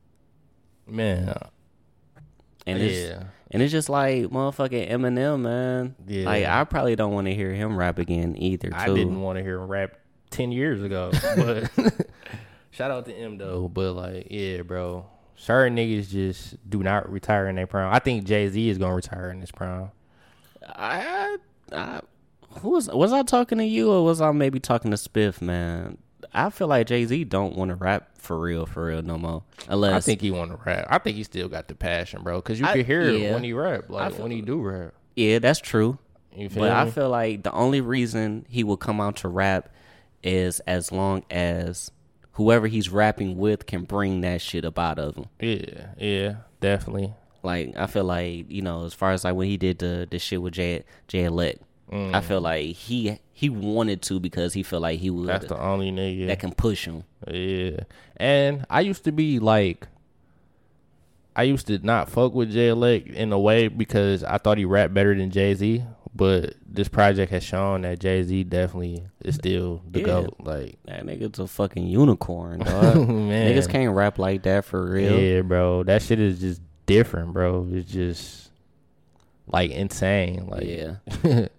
Man. And it's, yeah. and it's just like motherfucking Eminem, man. Yeah. Like, I probably don't want to hear him rap again either, too. I didn't want to hear him rap ten years ago. But shout out to M, though. But, like, yeah, bro. Certain niggas just do not retire in their prime. I think Jay-Z is going to retire in his prime. I, I, who was, was I talking to you or was I maybe talking to Spiff, man? I feel like Jay-Z don't want to rap for real, for real no more. Unless I think he want to rap. I think he still got the passion, bro. Because you I, can hear yeah. it when he rap, like feel, when he do rap. Yeah, that's true. You feel but me? I feel like the only reason he will come out to rap is as long as whoever he's rapping with can bring that shit up out of him. Yeah, yeah, definitely. Like, I feel like, you know, as far as like when he did the the shit with Jay Jay Elect, mm. I feel like he he wanted to because he felt like he would. That's the only nigga that can push him. Yeah, and I used to be like, I used to not fuck with Jay Elect in a way because I thought he rapped better than Jay-Z. But this project has shown that Jay-Z definitely is still the yeah. GOAT. Like, that nigga's a fucking unicorn, dog. Man. Niggas can't rap like that for real. Yeah, bro. That shit is just different, bro. It's just like insane. Like, yeah.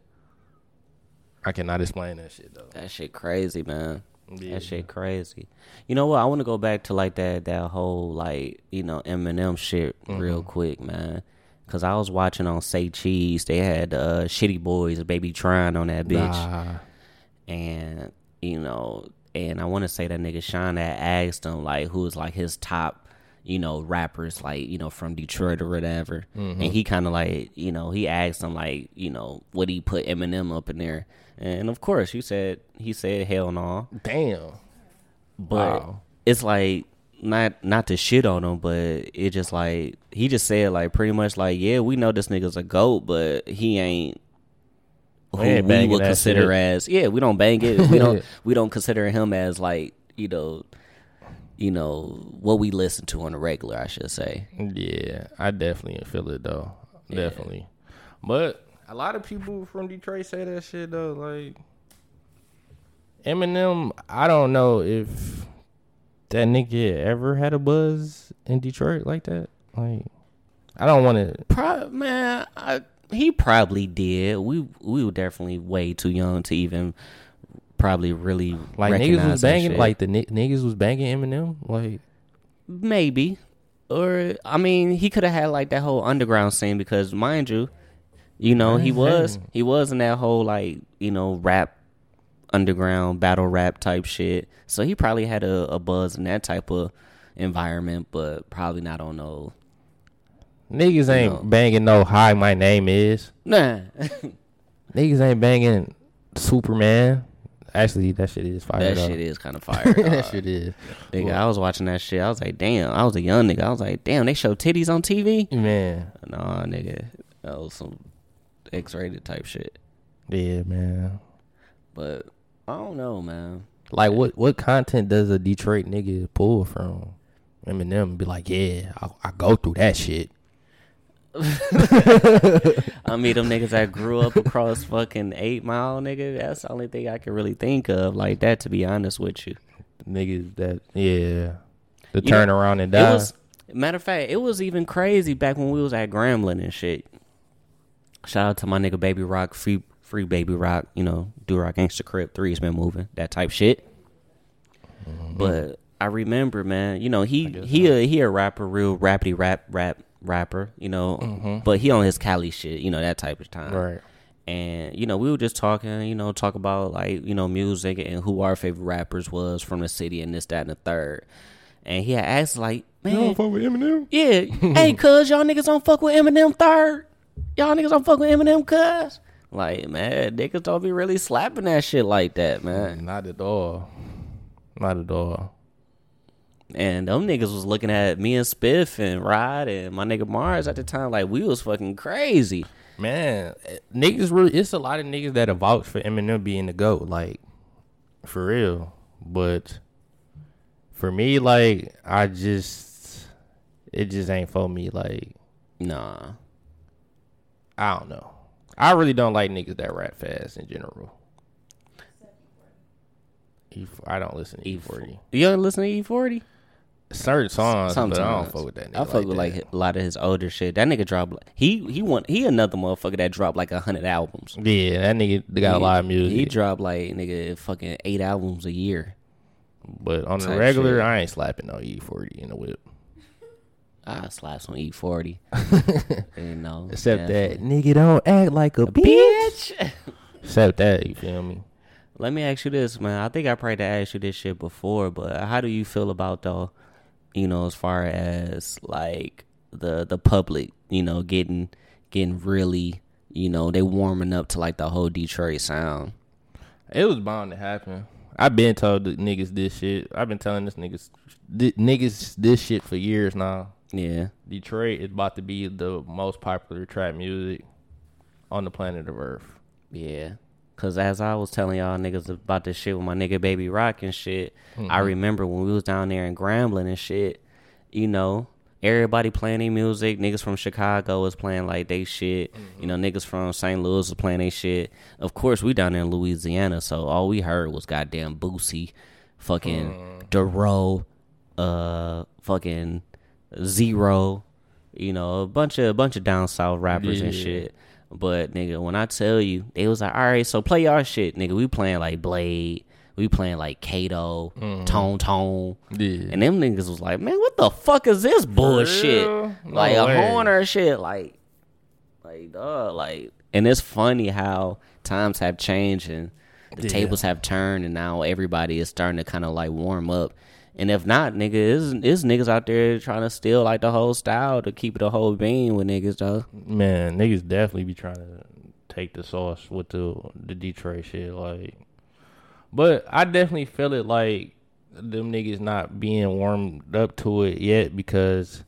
I cannot explain that shit though. That shit crazy, man. Yeah. That shit crazy. You know what? I want to go back to like that that whole like, you know, Eminem shit mm-hmm. real quick, man. Cause I was watching on Say Cheese. They had uh, Shitty Boys, Baby Trying on that bitch, nah. and you know, and I want to say that nigga Sean had asked him like who was like his top, you know, rappers like you know from Detroit or whatever, mm-hmm. and he kind of like you know he asked him like you know would he put Eminem up in there, and of course he said he said hell no. Damn, but wow. It's like. Not not to shit on him, but it just like he just said like pretty much like yeah we know this nigga's a GOAT, but he ain't who we, we would consider shit. as yeah we don't bang it we don't we don't consider him as like you know you know what we listen to on the regular I should say. Yeah, I definitely feel it though, yeah. Definitely. But a lot of people from Detroit say that shit though. Like Eminem, I don't know if. That nigga ever had a buzz in Detroit like that? Like, I don't want to. Pro- man, I, he probably did. We we were definitely way too young to even probably really like recognize niggas was banging. shit. Like the n- niggas was banging Eminem. Like maybe, or I mean, he could have had like that whole underground scene because, mind you, you know he was he was in that whole like you know rap. Underground battle rap type shit, so he probably had a, a buzz in that type of environment, but probably not on no niggas ain't know. banging no Hi My Name Is. Nah. Niggas ain't banging Superman. Actually, that shit is fire. That though. shit is kind of fire. That shit is. Nigga, well, I was watching that shit. I was like, damn. I was a young nigga. I was like, damn. They show titties on T V. Man, nah, nigga, that was some X-rated type shit. Yeah, man. But I don't know, man. Like, what, what content does a Detroit nigga pull from Eminem and be like, yeah, I, I go through that shit? I mean, them niggas that grew up across fucking eight Mile, nigga, that's the only thing I can really think of like that, to be honest with you. Niggas that, yeah, the you turn know, around and die. It was, matter of fact, it was even crazy back when we was at Grambling and shit. Shout out to my nigga Baby Rock, free Free Baby Rock, you know, Do Rock Gangsta Crib three's been moving, that type shit. Mm-hmm. But I remember, man, you know, he he so. a, he a rapper, real rapidy rap rap rapper, you know, mm-hmm. but he on his Cali shit, you know, that type of time. Right. And, you know, we were just talking, you know, talk about like, you know, music and who our favorite rappers was from the city and this, that, and the third. and he had asked like, man, You don't fuck with Eminem? yeah, hey, cuz y'all niggas don't fuck with Eminem third. Y'all niggas don't fuck with Eminem, cuz. Like, man, niggas don't be really slapping that shit like that, man. Not at all. Not at all. And them niggas was looking at me and Spiff and Rod and my nigga Mars at the time like we was fucking crazy. Man, niggas really, it's a lot of niggas that have vouched for Eminem being the GOAT, like, for real. But for me, like, I just, it just ain't for me. Like, Nah. I don't know. I really don't like niggas that rap fast in general. E, I don't listen to E forty. You don't listen to E forty? Certain songs, Sometimes. but I don't fuck with that nigga. I fuck like with that. like a lot of his older shit. That nigga dropped like, he he want he another motherfucker that dropped like a hundred albums. Yeah, that nigga they got he, a lot of music. He dropped like nigga fucking eight albums a year. But on the Type regular, shit. I ain't slapping no E forty in the whip. I slaps on E forty. You know, Except that definitely. nigga don't act like a, bitch. bitch. Except that, you feel me? Let me ask you this, man. I think I probably asked you this shit before, but how do you feel about though, you know, as far as like the the public, you know, getting getting really, you know, they warming up to like the whole Detroit sound. It was bound to happen. I've been told the niggas this shit. I've been telling this niggas th- niggas this shit for years now. Yeah. Detroit is about to be the most popular trap music on the planet of Earth. Yeah. Cause as I was telling y'all niggas about this shit with my nigga Baby Rock and shit, Mm-hmm. I remember when we was down there in Grambling and shit, you know, everybody playing their music. Niggas from Chicago was playing like they shit. Mm-hmm. You know, niggas from Saint Louis was playing they shit. Of course, we down there in Louisiana, so all we heard was goddamn Boosie, fucking Mm. Dero, uh, fucking Zero, you know, a bunch of a bunch of down south rappers and Yeah. shit. But nigga, when I tell you, they was like, all right, so play y'all shit, nigga. We playing like Blade, we playing like Kato, Tone Tone, Yeah. and them niggas was like, man, what the fuck is this bullshit? real? No Like a way. horn or shit, like, like, dog, like. And it's funny how times have changed and the Yeah. tables have turned, and now everybody is starting to kind of like warm up. And if not, nigga, is is niggas out there trying to steal like the whole style to keep it a whole bean with niggas though. Man, niggas definitely be trying to take the sauce with the the Detroit shit, like. But I definitely feel it like them niggas not being warmed up to it yet because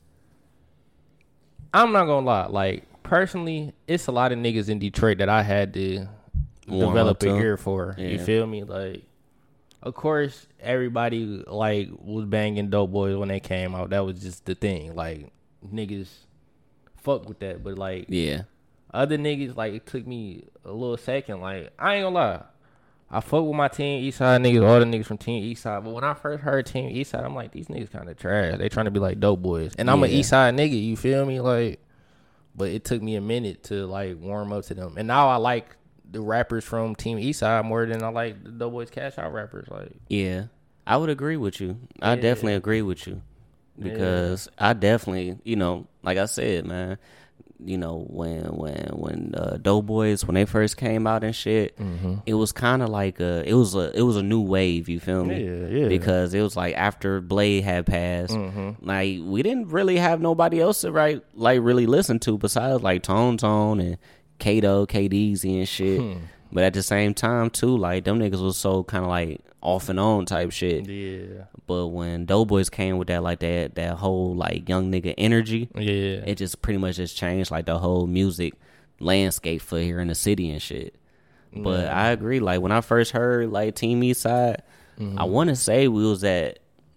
I'm not gonna lie, like personally, it's a lot of niggas in Detroit that I had to Warm develop up a to. ear for. You Yeah. feel me? Like, of course, everybody like was banging Dope Boys when they came out. That was just the thing. Like niggas fuck with that, but like Yeah. other niggas, like it took me a little second. Like I ain't gonna lie, I fuck with my Team Eastside niggas, all the niggas from Team Eastside. But when I first heard Team Eastside, I'm like, these niggas kind of trash. They trying to be like Dope Boys, and I'm an Yeah. Eastside nigga. You feel me? Like, but it took me a minute to like warm up to them, and now I like the rappers from Team Eastside more than I like the Dope Boys Cash Out rappers. Like, Yeah. I would agree with you. I Yeah. definitely agree with you. Because I definitely, you know, like I said, man, you know, when when when uh, Doughboys when they first came out and shit, Mm-hmm. it was kind of like a it was a it was a new wave. You feel me? Yeah, yeah. Because it was like after Blade had passed, Mm-hmm. like we didn't really have nobody else to right like really listen to besides like Tone Tone and Kato, K D Z and shit. Hmm. But at the same time too, like them niggas was so kind of like off and on type shit. yeah, But when Doughboys came with that like that that whole like young nigga energy, yeah, it just pretty much just changed like the whole music landscape for here in the city and shit. But I agree, like when I first heard like Team Eastside, Mm-hmm. I want to say we was at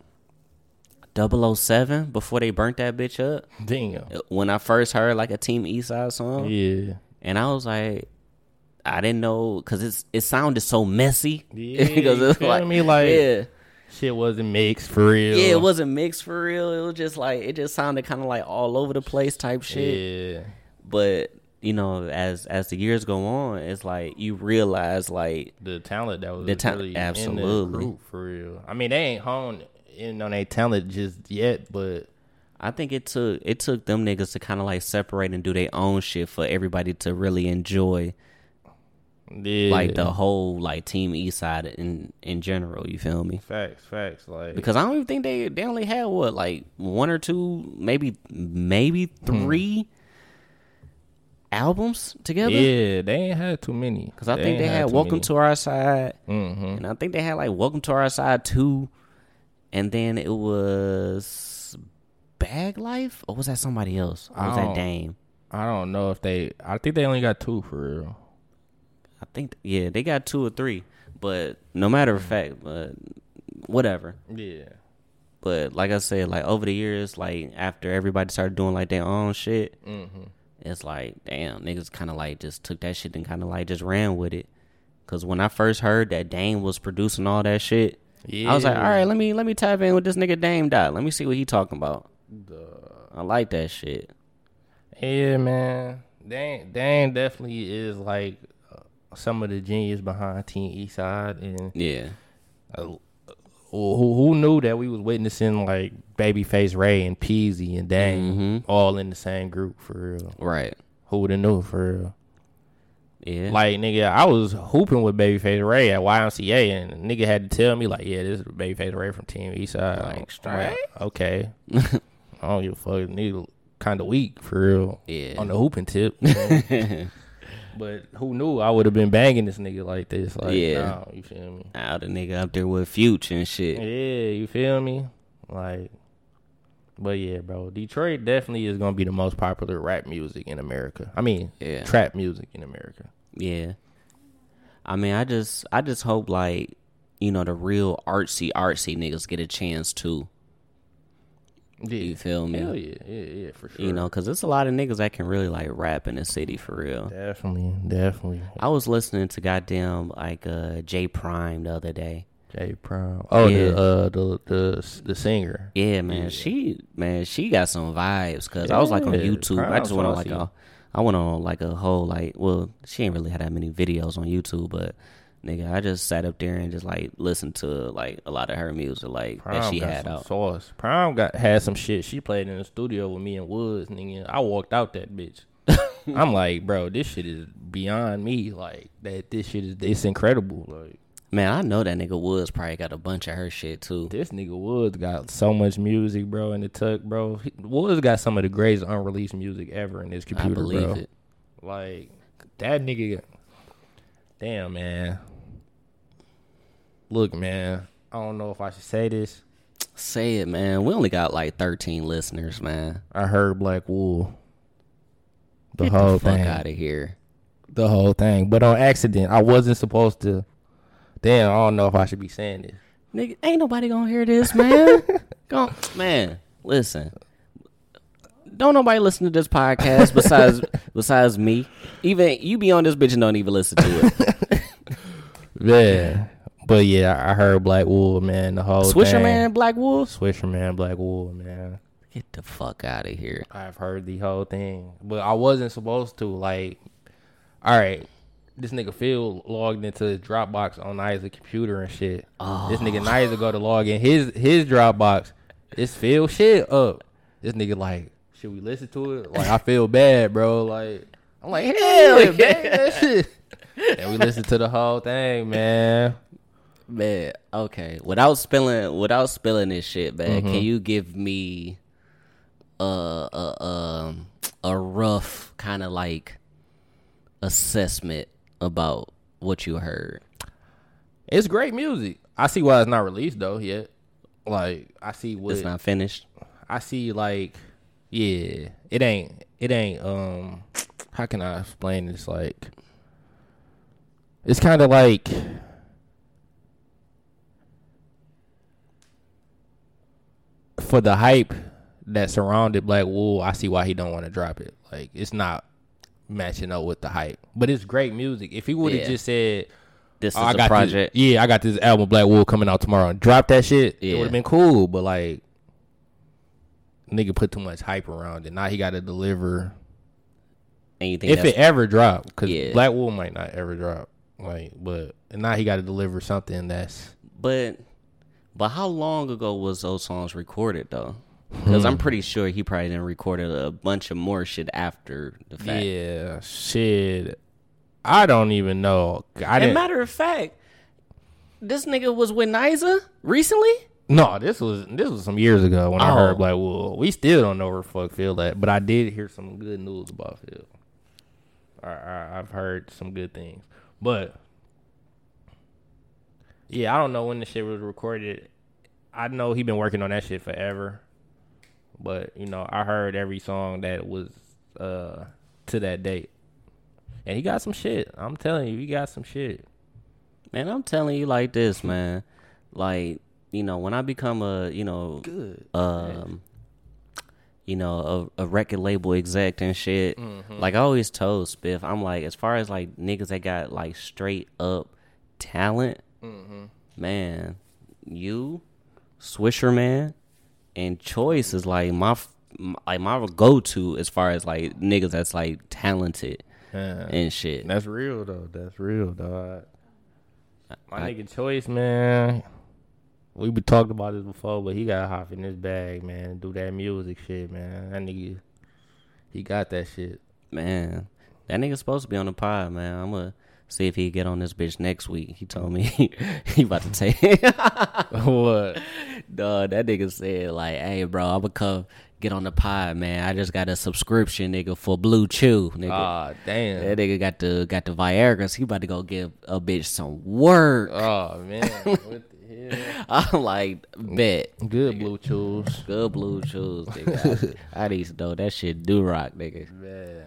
double oh seven before they burnt that bitch up. damn, When I first heard like a Team Eastside song, yeah. and I was like, I didn't know because it's it sounded so messy. Yeah, Because you it's feel like me? Like, yeah. shit wasn't mixed for real. Yeah, it wasn't mixed for real. It was just like it just sounded kind of like all over the place type shit. Yeah, But you know, as as the years go on, it's like you realize like the talent that was The ta- really in absolutely. the group for real. I mean, they ain't honed in on their talent just yet, but I think it took it took them niggas to kind of like separate and do their own shit for everybody to really enjoy. Yeah. like the whole like Team Eastside in in general. You feel me? Facts, facts. Like Because I don't even think they they only had what like one or two, maybe maybe three albums together. yeah, they ain't had too many. Because I think ain't they had too Welcome many. to Our Side, Mm-hmm. and I think they had like Welcome to Our Side two, and then it was Bag Life, or was that somebody else? Or was I that don't- Dame? I don't know if they. I think they only got two for real. I think yeah, they got two or three, but no matter of fact, but whatever. Yeah. But like I said, like over the years, like after everybody started doing like their own shit, Mm-hmm. it's like damn, niggas kind of like just took that shit and kind of like just ran with it. Cause when I first heard that Dame was producing all that shit, Yeah. I was like, all right, let me let me tap in with this nigga Dame Dot. Let me see what he talking about. I like that shit. Yeah, man. Dame, Dame definitely is like uh, some of the genius behind Team Eastside, and Yeah, uh, who who knew that we was witnessing like Babyface Ray and Peasy and Dame Mhm. all in the same group for real. right. Who would have knew for real? Yeah, Like nigga, I was hooping with Babyface Ray at Y M C A, and a nigga had to tell me like, yeah, this is Babyface Ray from Team Eastside. Like, I'm straight? like, okay. I don't give a fuck. Nigga kind of weak for real. Yeah. On the hooping tip. But who knew I would have been banging this nigga like this? Like, Yeah. nah, you feel me? Now the nigga up there with Future and shit. Yeah, you feel me? Like, but yeah, bro, Detroit definitely is gonna be the most popular rap music in America. I mean, Yeah. trap music in America. Yeah. I mean, I just I just hope like, you know, the real artsy artsy niggas get a chance too. Yeah. You feel me? Hell yeah, yeah, yeah, for sure. You know, because there's a lot of niggas that can really like rap in the city for real. Definitely, definitely. I was listening to goddamn like uh J Prime the other day. J Prime. Oh, Yeah. the uh the the the singer. Yeah, man, Yeah. she man, she got some vibes. Cause I was like on Yeah, YouTube. I Prime's just went on like saucy. a, I went on like a whole like, well, she ain't really had that many videos on YouTube, but nigga, I just sat up there and just like listened to like a lot of her music like Prime that she got had some out. sauce. Prime got had some shit. She played in the studio with me and Woods, nigga. I walked out that bitch. I'm like, bro, this shit is beyond me. Like that, this shit is it's incredible. Like Man, I know that nigga Woods probably got a bunch of her shit too. this nigga Woods got so much music, bro, in the tuck, bro. He, Woods got some of the greatest unreleased music ever in his I computer, believe bro. it. Like that nigga. Damn, man. Look, man. I don't know if I should say this. Say it, man. We only got like thirteen listeners, man. I heard Black Wool. The Get whole the fuck thing. out of here. The whole thing. But on accident. I wasn't supposed to. Damn, I don't know if I should be saying this. Nigga, ain't nobody gonna hear this, man. Go, man, listen. Don't nobody listen to this podcast besides besides me. Even you be on this bitch and don't even listen to it. Yeah. But yeah, I heard Black Wool, man. The whole Swisher thing. Man, Black Wolf. Swisher Man, Black Wool, man. Get the fuck out of here. I've heard the whole thing. But I wasn't supposed to. Like, all right. This nigga Phil logged into his Dropbox on Niza's computer and shit. Oh. This nigga Niza go to log in his his Dropbox. It's Phil shit up. This nigga like, should we listen to it? Like, I feel bad, bro. Like, I'm like, hell yeah, man, that shit. And we listened to the whole thing, man. Man, okay. Without spilling, without spilling this shit, man. Mm-hmm. Can you give me a a um a rough kind of like assessment about what you heard? It's great music. I see why it's not released though yet. Like, I see what It's not finished. I see. Like, yeah, it ain't. It ain't. Um, how can I explain this? Like, it's kind of like. For the hype that surrounded Black Wool, I see why he don't want to drop it. Like, it's not matching up with the hype, but it's great music. If he would have Yeah. just said, This oh, is I a got project. This, yeah, I got this album Black Wool coming out tomorrow, and drop that shit, it Yeah. would have been cool. But like, nigga put too much hype around it. Now he got to deliver. And you think If that's, it ever drop, because Yeah. Black Wool might not ever drop. Like, but and now he got to deliver something that's. but but how long ago was those songs recorded though? Because Hmm. I'm pretty sure he probably didn't record a bunch of more shit after the fact. Yeah, shit. I don't even know. I As a didn't. matter of fact, this nigga was with Niza recently. No, this was this was some years ago when I Oh. heard Black Wool. We still don't know where the fuck Phil at, but I did hear some good news about Phil. I, I, I've heard some good things, but yeah, I don't know when the shit was recorded. I know he been working on that shit forever, but you know, I heard every song that was uh, to that date, and he got some shit. I'm telling you, he got some shit. Man, I'm telling you like this, man. Like, you know, when I become a, you know, Good. um, you know, a, a record label exec and shit, like I always told Spiff, I'm like, as far as like niggas that got like straight up talent, man, you, Swisher Man, and Choice is like my, f- m- like my go to as far as like niggas that's like talented Yeah. and shit. That's real though. That's real, dog. My I- nigga Choice, man. We been talked about this before, but he got hop in his bag, man. Do that music shit, man. That nigga, he got that shit. Man, that nigga's supposed to be on the pod, man. I'm gonna see if he get on this bitch next week. He told me he about to take. What? Dog, that nigga said like, "Hey, bro, I'm gonna come get on the pod, man. I just got a subscription, nigga, for Blue Chew, nigga. Ah, damn. That nigga got the got the Viagra's. He about to go give a bitch some work." Oh man, what the hell? I'm like, bet. Good Blue Chews. Good Blue Chews, nigga. I, I need to know that shit do rock, nigga. Man.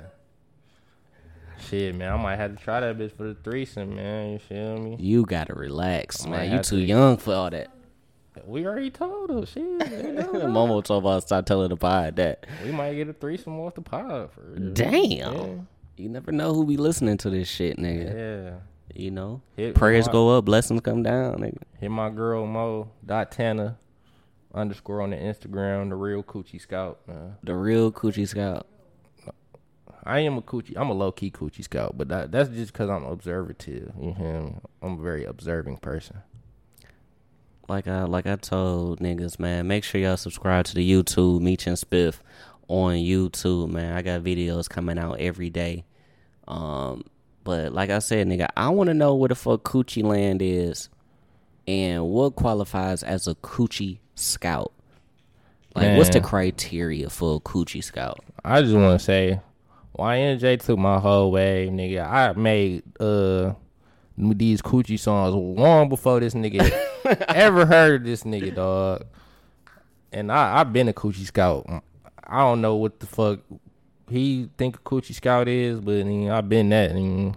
Shit, man, I might have to try that bitch for the threesome, man. You feel me? You gotta relax, I might man. You have too to. young for all that. We already told her, shit. they know. Momo told me to stop telling the pod that. We might get a threesome off the pod for real. Damn. You never know who be listening to this shit, nigga. Yeah. You know? Hit Prayers my- go up, blessings come down, nigga. Hit my girl Mo dot Tana underscore on the Instagram, the real Coochie Scout, man. The real Coochie Scout. I am a coochie. I'm a low key Coochie Scout, but that, that's just because I'm observative. You hear me? I'm a very observing person. Like I like I told niggas, man, make sure y'all subscribe to the YouTube, Meech and Spiff on YouTube, man. I got videos coming out every day. Um, but like I said, nigga, I want to know what the fuck Coochie Land is and what qualifies as a Coochie Scout. Like, what's the Man. criteria for a Coochie Scout? I just want to say, Y N J took my whole wave, nigga. I made uh these Coochie songs long before this nigga ever heard of this nigga, dog. And I I've been a Coochie Scout. I don't know what the fuck he think a Coochie Scout is, but I mean, I've been that. I mean,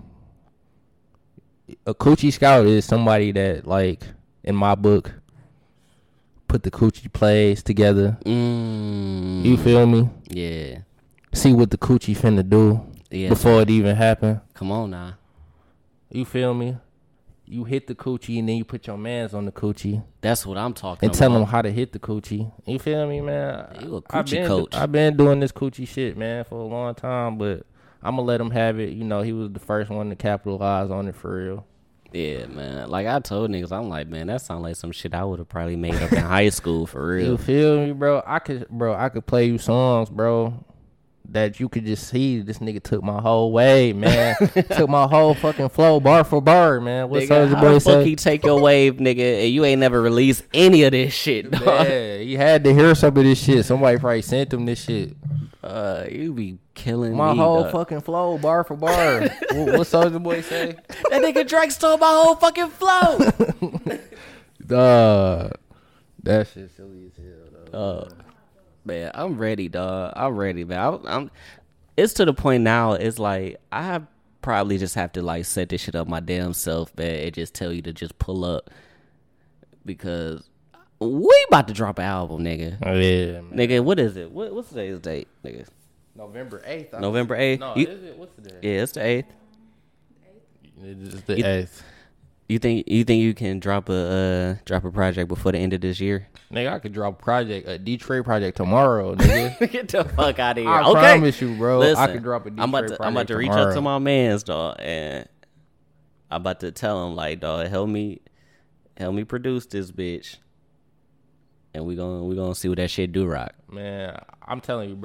a Coochie Scout is somebody that, like, in my book, put the Coochie plays together. Mm, You feel me? yeah. See what the Coochie finna do Yeah. before it even happen. Come on now. You feel me? You hit the Coochie and then you put your mans on the Coochie That's what I'm talking and about. tell them how to hit the Coochie. You feel me, man? You a I've Coochie been, coach. I've been doing this Coochie shit, man, for a long time, but I'm gonna let him have it. You know, he was the first one to capitalize on it for real. Yeah, man. Like I told niggas, I'm like, man, that sounds like some shit I would have probably made up in high school for You real. feel me, bro? I could, bro. I could play you songs, bro, that you could just see. This nigga took my whole wave, man. Took my whole fucking flow, bar for bar, man. What Nigga, Soulja how Boy the fuck say? he take your wave, nigga, and you ain't never released any of this shit, dog. Yeah, he had to hear some of this shit. Somebody probably sent him this shit. Uh, you be killing My me, whole dog. fucking flow, bar for bar. what what Soulja Boy say? That nigga Drake stole my whole fucking flow. Dog, that shit silly as hell, though. uh, man, I'm ready, dog. I'm ready, man. I'm, I'm. It's to the point now. It's like I have probably just have to like set this shit up my damn self, man, and just tell you to just pull up because we about to drop an album, nigga. Oh, yeah, man. Nigga, what is it? What, what's today's date, nigga? November eighth. November eighth. No, You- is it? What's the day? Yeah, it's the eighth. It's the You- eighth. You think you think you can drop a uh, drop a project before the end of this year? Nigga, I could drop a project, a Detroit project tomorrow, nigga. Get the fuck out of here! I okay. promise you, bro. Listen, I could drop a Detroit I'm about to, project I'm about to reach tomorrow. out to my man's dog, and I'm about to tell him like, dog, help me, help me produce this bitch, and we gonna we gonna see what that shit do rock. Man, I'm telling you, bro.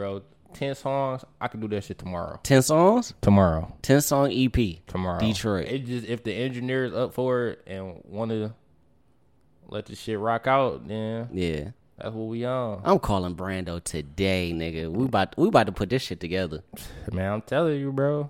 ten songs, I can do that shit tomorrow. ten songs? Tomorrow. ten song E P. Tomorrow. Detroit. It just if the engineer's up for it and want to let the shit rock out, then Yeah. that's what we on. I'm calling Brando today, nigga. We about we about to put this shit together. Man, I'm telling you, bro.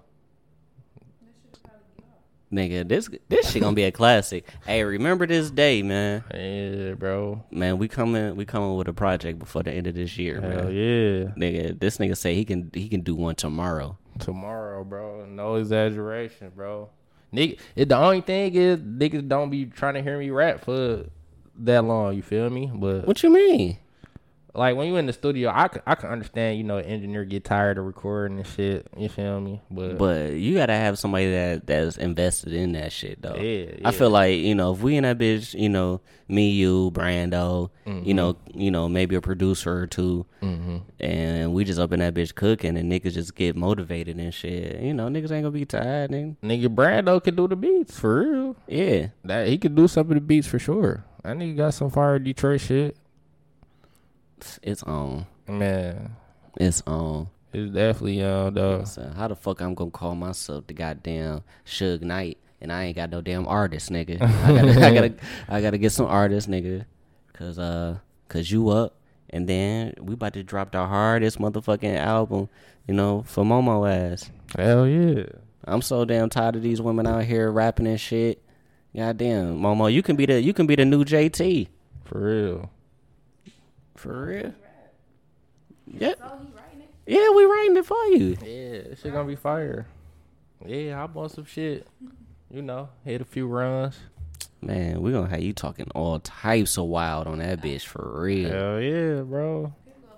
Nigga, this this shit gonna be a classic. Hey, remember this day, man. Yeah, bro. Man, we coming we coming with a project before the end of this year, Hell man. yeah. Nigga, this nigga say he can he can do one tomorrow. Tomorrow, bro. No exaggeration, bro. Nigga, it, the only thing is niggas don't be trying to hear me rap for that long. You feel me? But What you mean? like when you in the studio, I can I can understand. You know, engineer get tired of recording and shit. You feel me? But But you gotta have somebody that that's invested in that shit though. Yeah, I yeah. feel like, you know, if we in that bitch, you know, me, you, Brando, Mm-hmm. you know, you know, maybe a producer or 2 Mm-hmm. and we just up in that bitch cooking, and niggas just get motivated and shit. You know, niggas ain't gonna be tired, nigga. nigga Brando can do the beats for real. Yeah, That he could do some of the beats for sure. That nigga got some fire Detroit shit. it's on, Man, it's on. it's definitely uh though. So how the fuck I'm gonna call myself the goddamn Suge Knight, and I ain't got no damn artist, nigga. I gotta, I gotta, I gotta get some artists, nigga, cause uh, cause you up, and then we about to drop the hardest motherfucking album, you know, for Momo ass. Hell yeah. I'm so damn tired of these women out here rapping and shit. Goddamn, Momo, you can be the, you can be the new J T. For real. For real. Yeah. Yeah, we writing it for you. Yeah, this shit gonna be fire. Yeah, I bought some shit. You know, hit a few runs. Man, we gonna have you talking all types of wild on that bitch for real. Hell yeah, bro.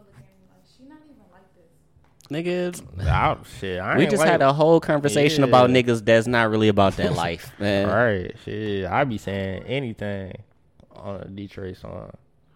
Nigga, Oh, shit. I we ain't just like, had a whole conversation Yeah. about niggas that's not really about that life, man. Right, shit. I be saying anything on a Detroit song.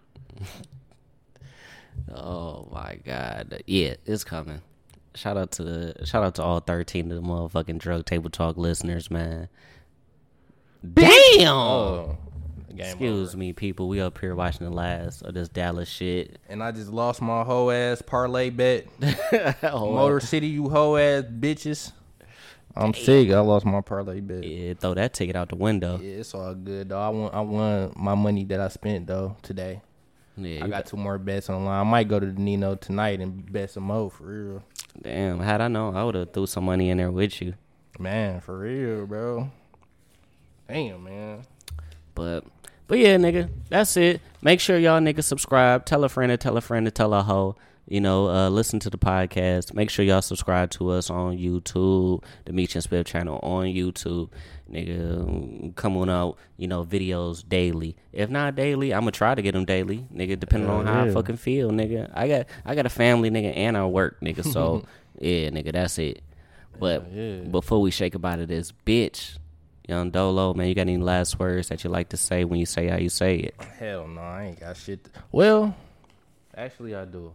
Oh my god. Yeah, it's coming. Shout out to the shout out to all thirteen of the motherfucking Drug Table Talk listeners, man. Damn. Oh, game Excuse over. me, people. We up here watching the last of this Dallas shit. And I just lost my hoe ass parlay bet. Oh, Motor City, you hoe ass bitches. I'm sick. I lost my parlay bet. Yeah. yeah, throw that ticket out the window. It's all good though. I won. I won my money that I spent though today. Yeah, I you got two more bets online. I might go to the Nino tonight and bet some more for real. damn. Had I known, I would have threw some money in there with you. Man, for real, bro. Damn, man. But but yeah, nigga, that's it. Make sure y'all niggas subscribe. Tell a friend to tell a friend to tell a hoe. You know, uh, listen to the podcast. Make sure y'all subscribe to us on YouTube, the Meech and Spiff channel on YouTube. Nigga, come on out, you know, videos daily. If not daily, I'm gonna try to get them daily, nigga, depending Hell on how I yeah. fucking feel, nigga. I got I got a family, nigga, and I work, nigga. So yeah, nigga, that's it. But yeah. before we shake about it, this bitch, Young Dolo, man, you got any last words that you like to say when you say how you say it? Hell no, I ain't got shit. To, well, actually, I do.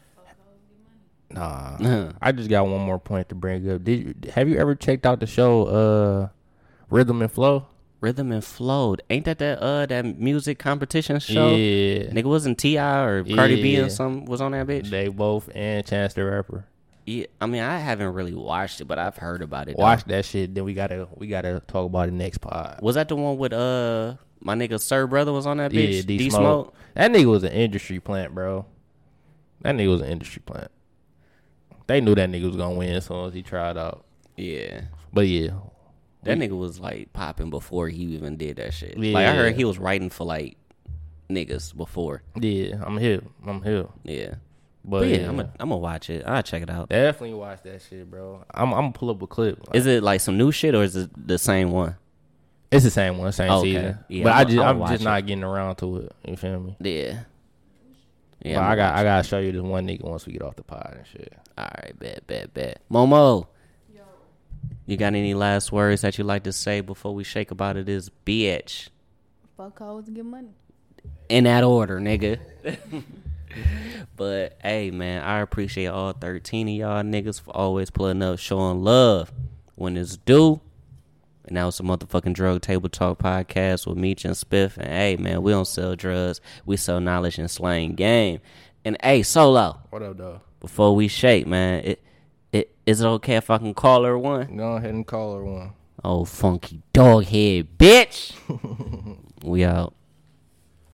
Nah, I just got one more point to bring up. Did you, have you ever checked out the show uh, Rhythm and Flow? Rhythm and Flowed. Ain't that that uh that music competition show? Yeah, Nigga, wasn't T I or Cardi B Yeah. or something was on that bitch? they both and Chance the Rapper. Yeah, I mean, I haven't really watched it, but I've heard about it. though. Watch that shit. Then we gotta we gotta talk about it next pod. Was that the one with uh my nigga Sir Brother was on that bitch? Yeah, D D Smoke. Smoke. That nigga was an industry plant, bro. That nigga was an industry plant. They knew that nigga was gonna win as soon as he tried out. Yeah. But yeah, That nigga was like popping before he even did that shit. Yeah. Like I heard he was writing for like niggas before. yeah, I'm here. I'm here. Yeah. But, But yeah, yeah, I'm gonna I'm gonna watch it. I'll check it out. definitely watch that shit, bro. I'm I'm gonna pull up a clip. Like, Is it like some new shit or is it the same one? it's the same one, same Okay. season. Yeah, but I'ma- I just I'ma I'm watch just it. not getting around to it. You feel me? Yeah. Yeah. But I'ma I got watch I gotta show you this one nigga once we get off the pod and shit. it. All right, bet, bet, bet. Momo. You got any last words that you like to say before we shake about it? Is bitch. Fuck hoes and get money. In that order, nigga. But hey, man, I appreciate all thirteen of y'all niggas for always pulling up, showing love when it's due. And that was a motherfucking Drug Table Talk podcast with Meech and Spiff. And hey, man, we don't sell drugs. We sell knowledge and slang game. And hey, Solo, What up, though? before we shake, man, it it is it okay if I can call her one? Go ahead and call her one. Oh, funky dog head, bitch. We out.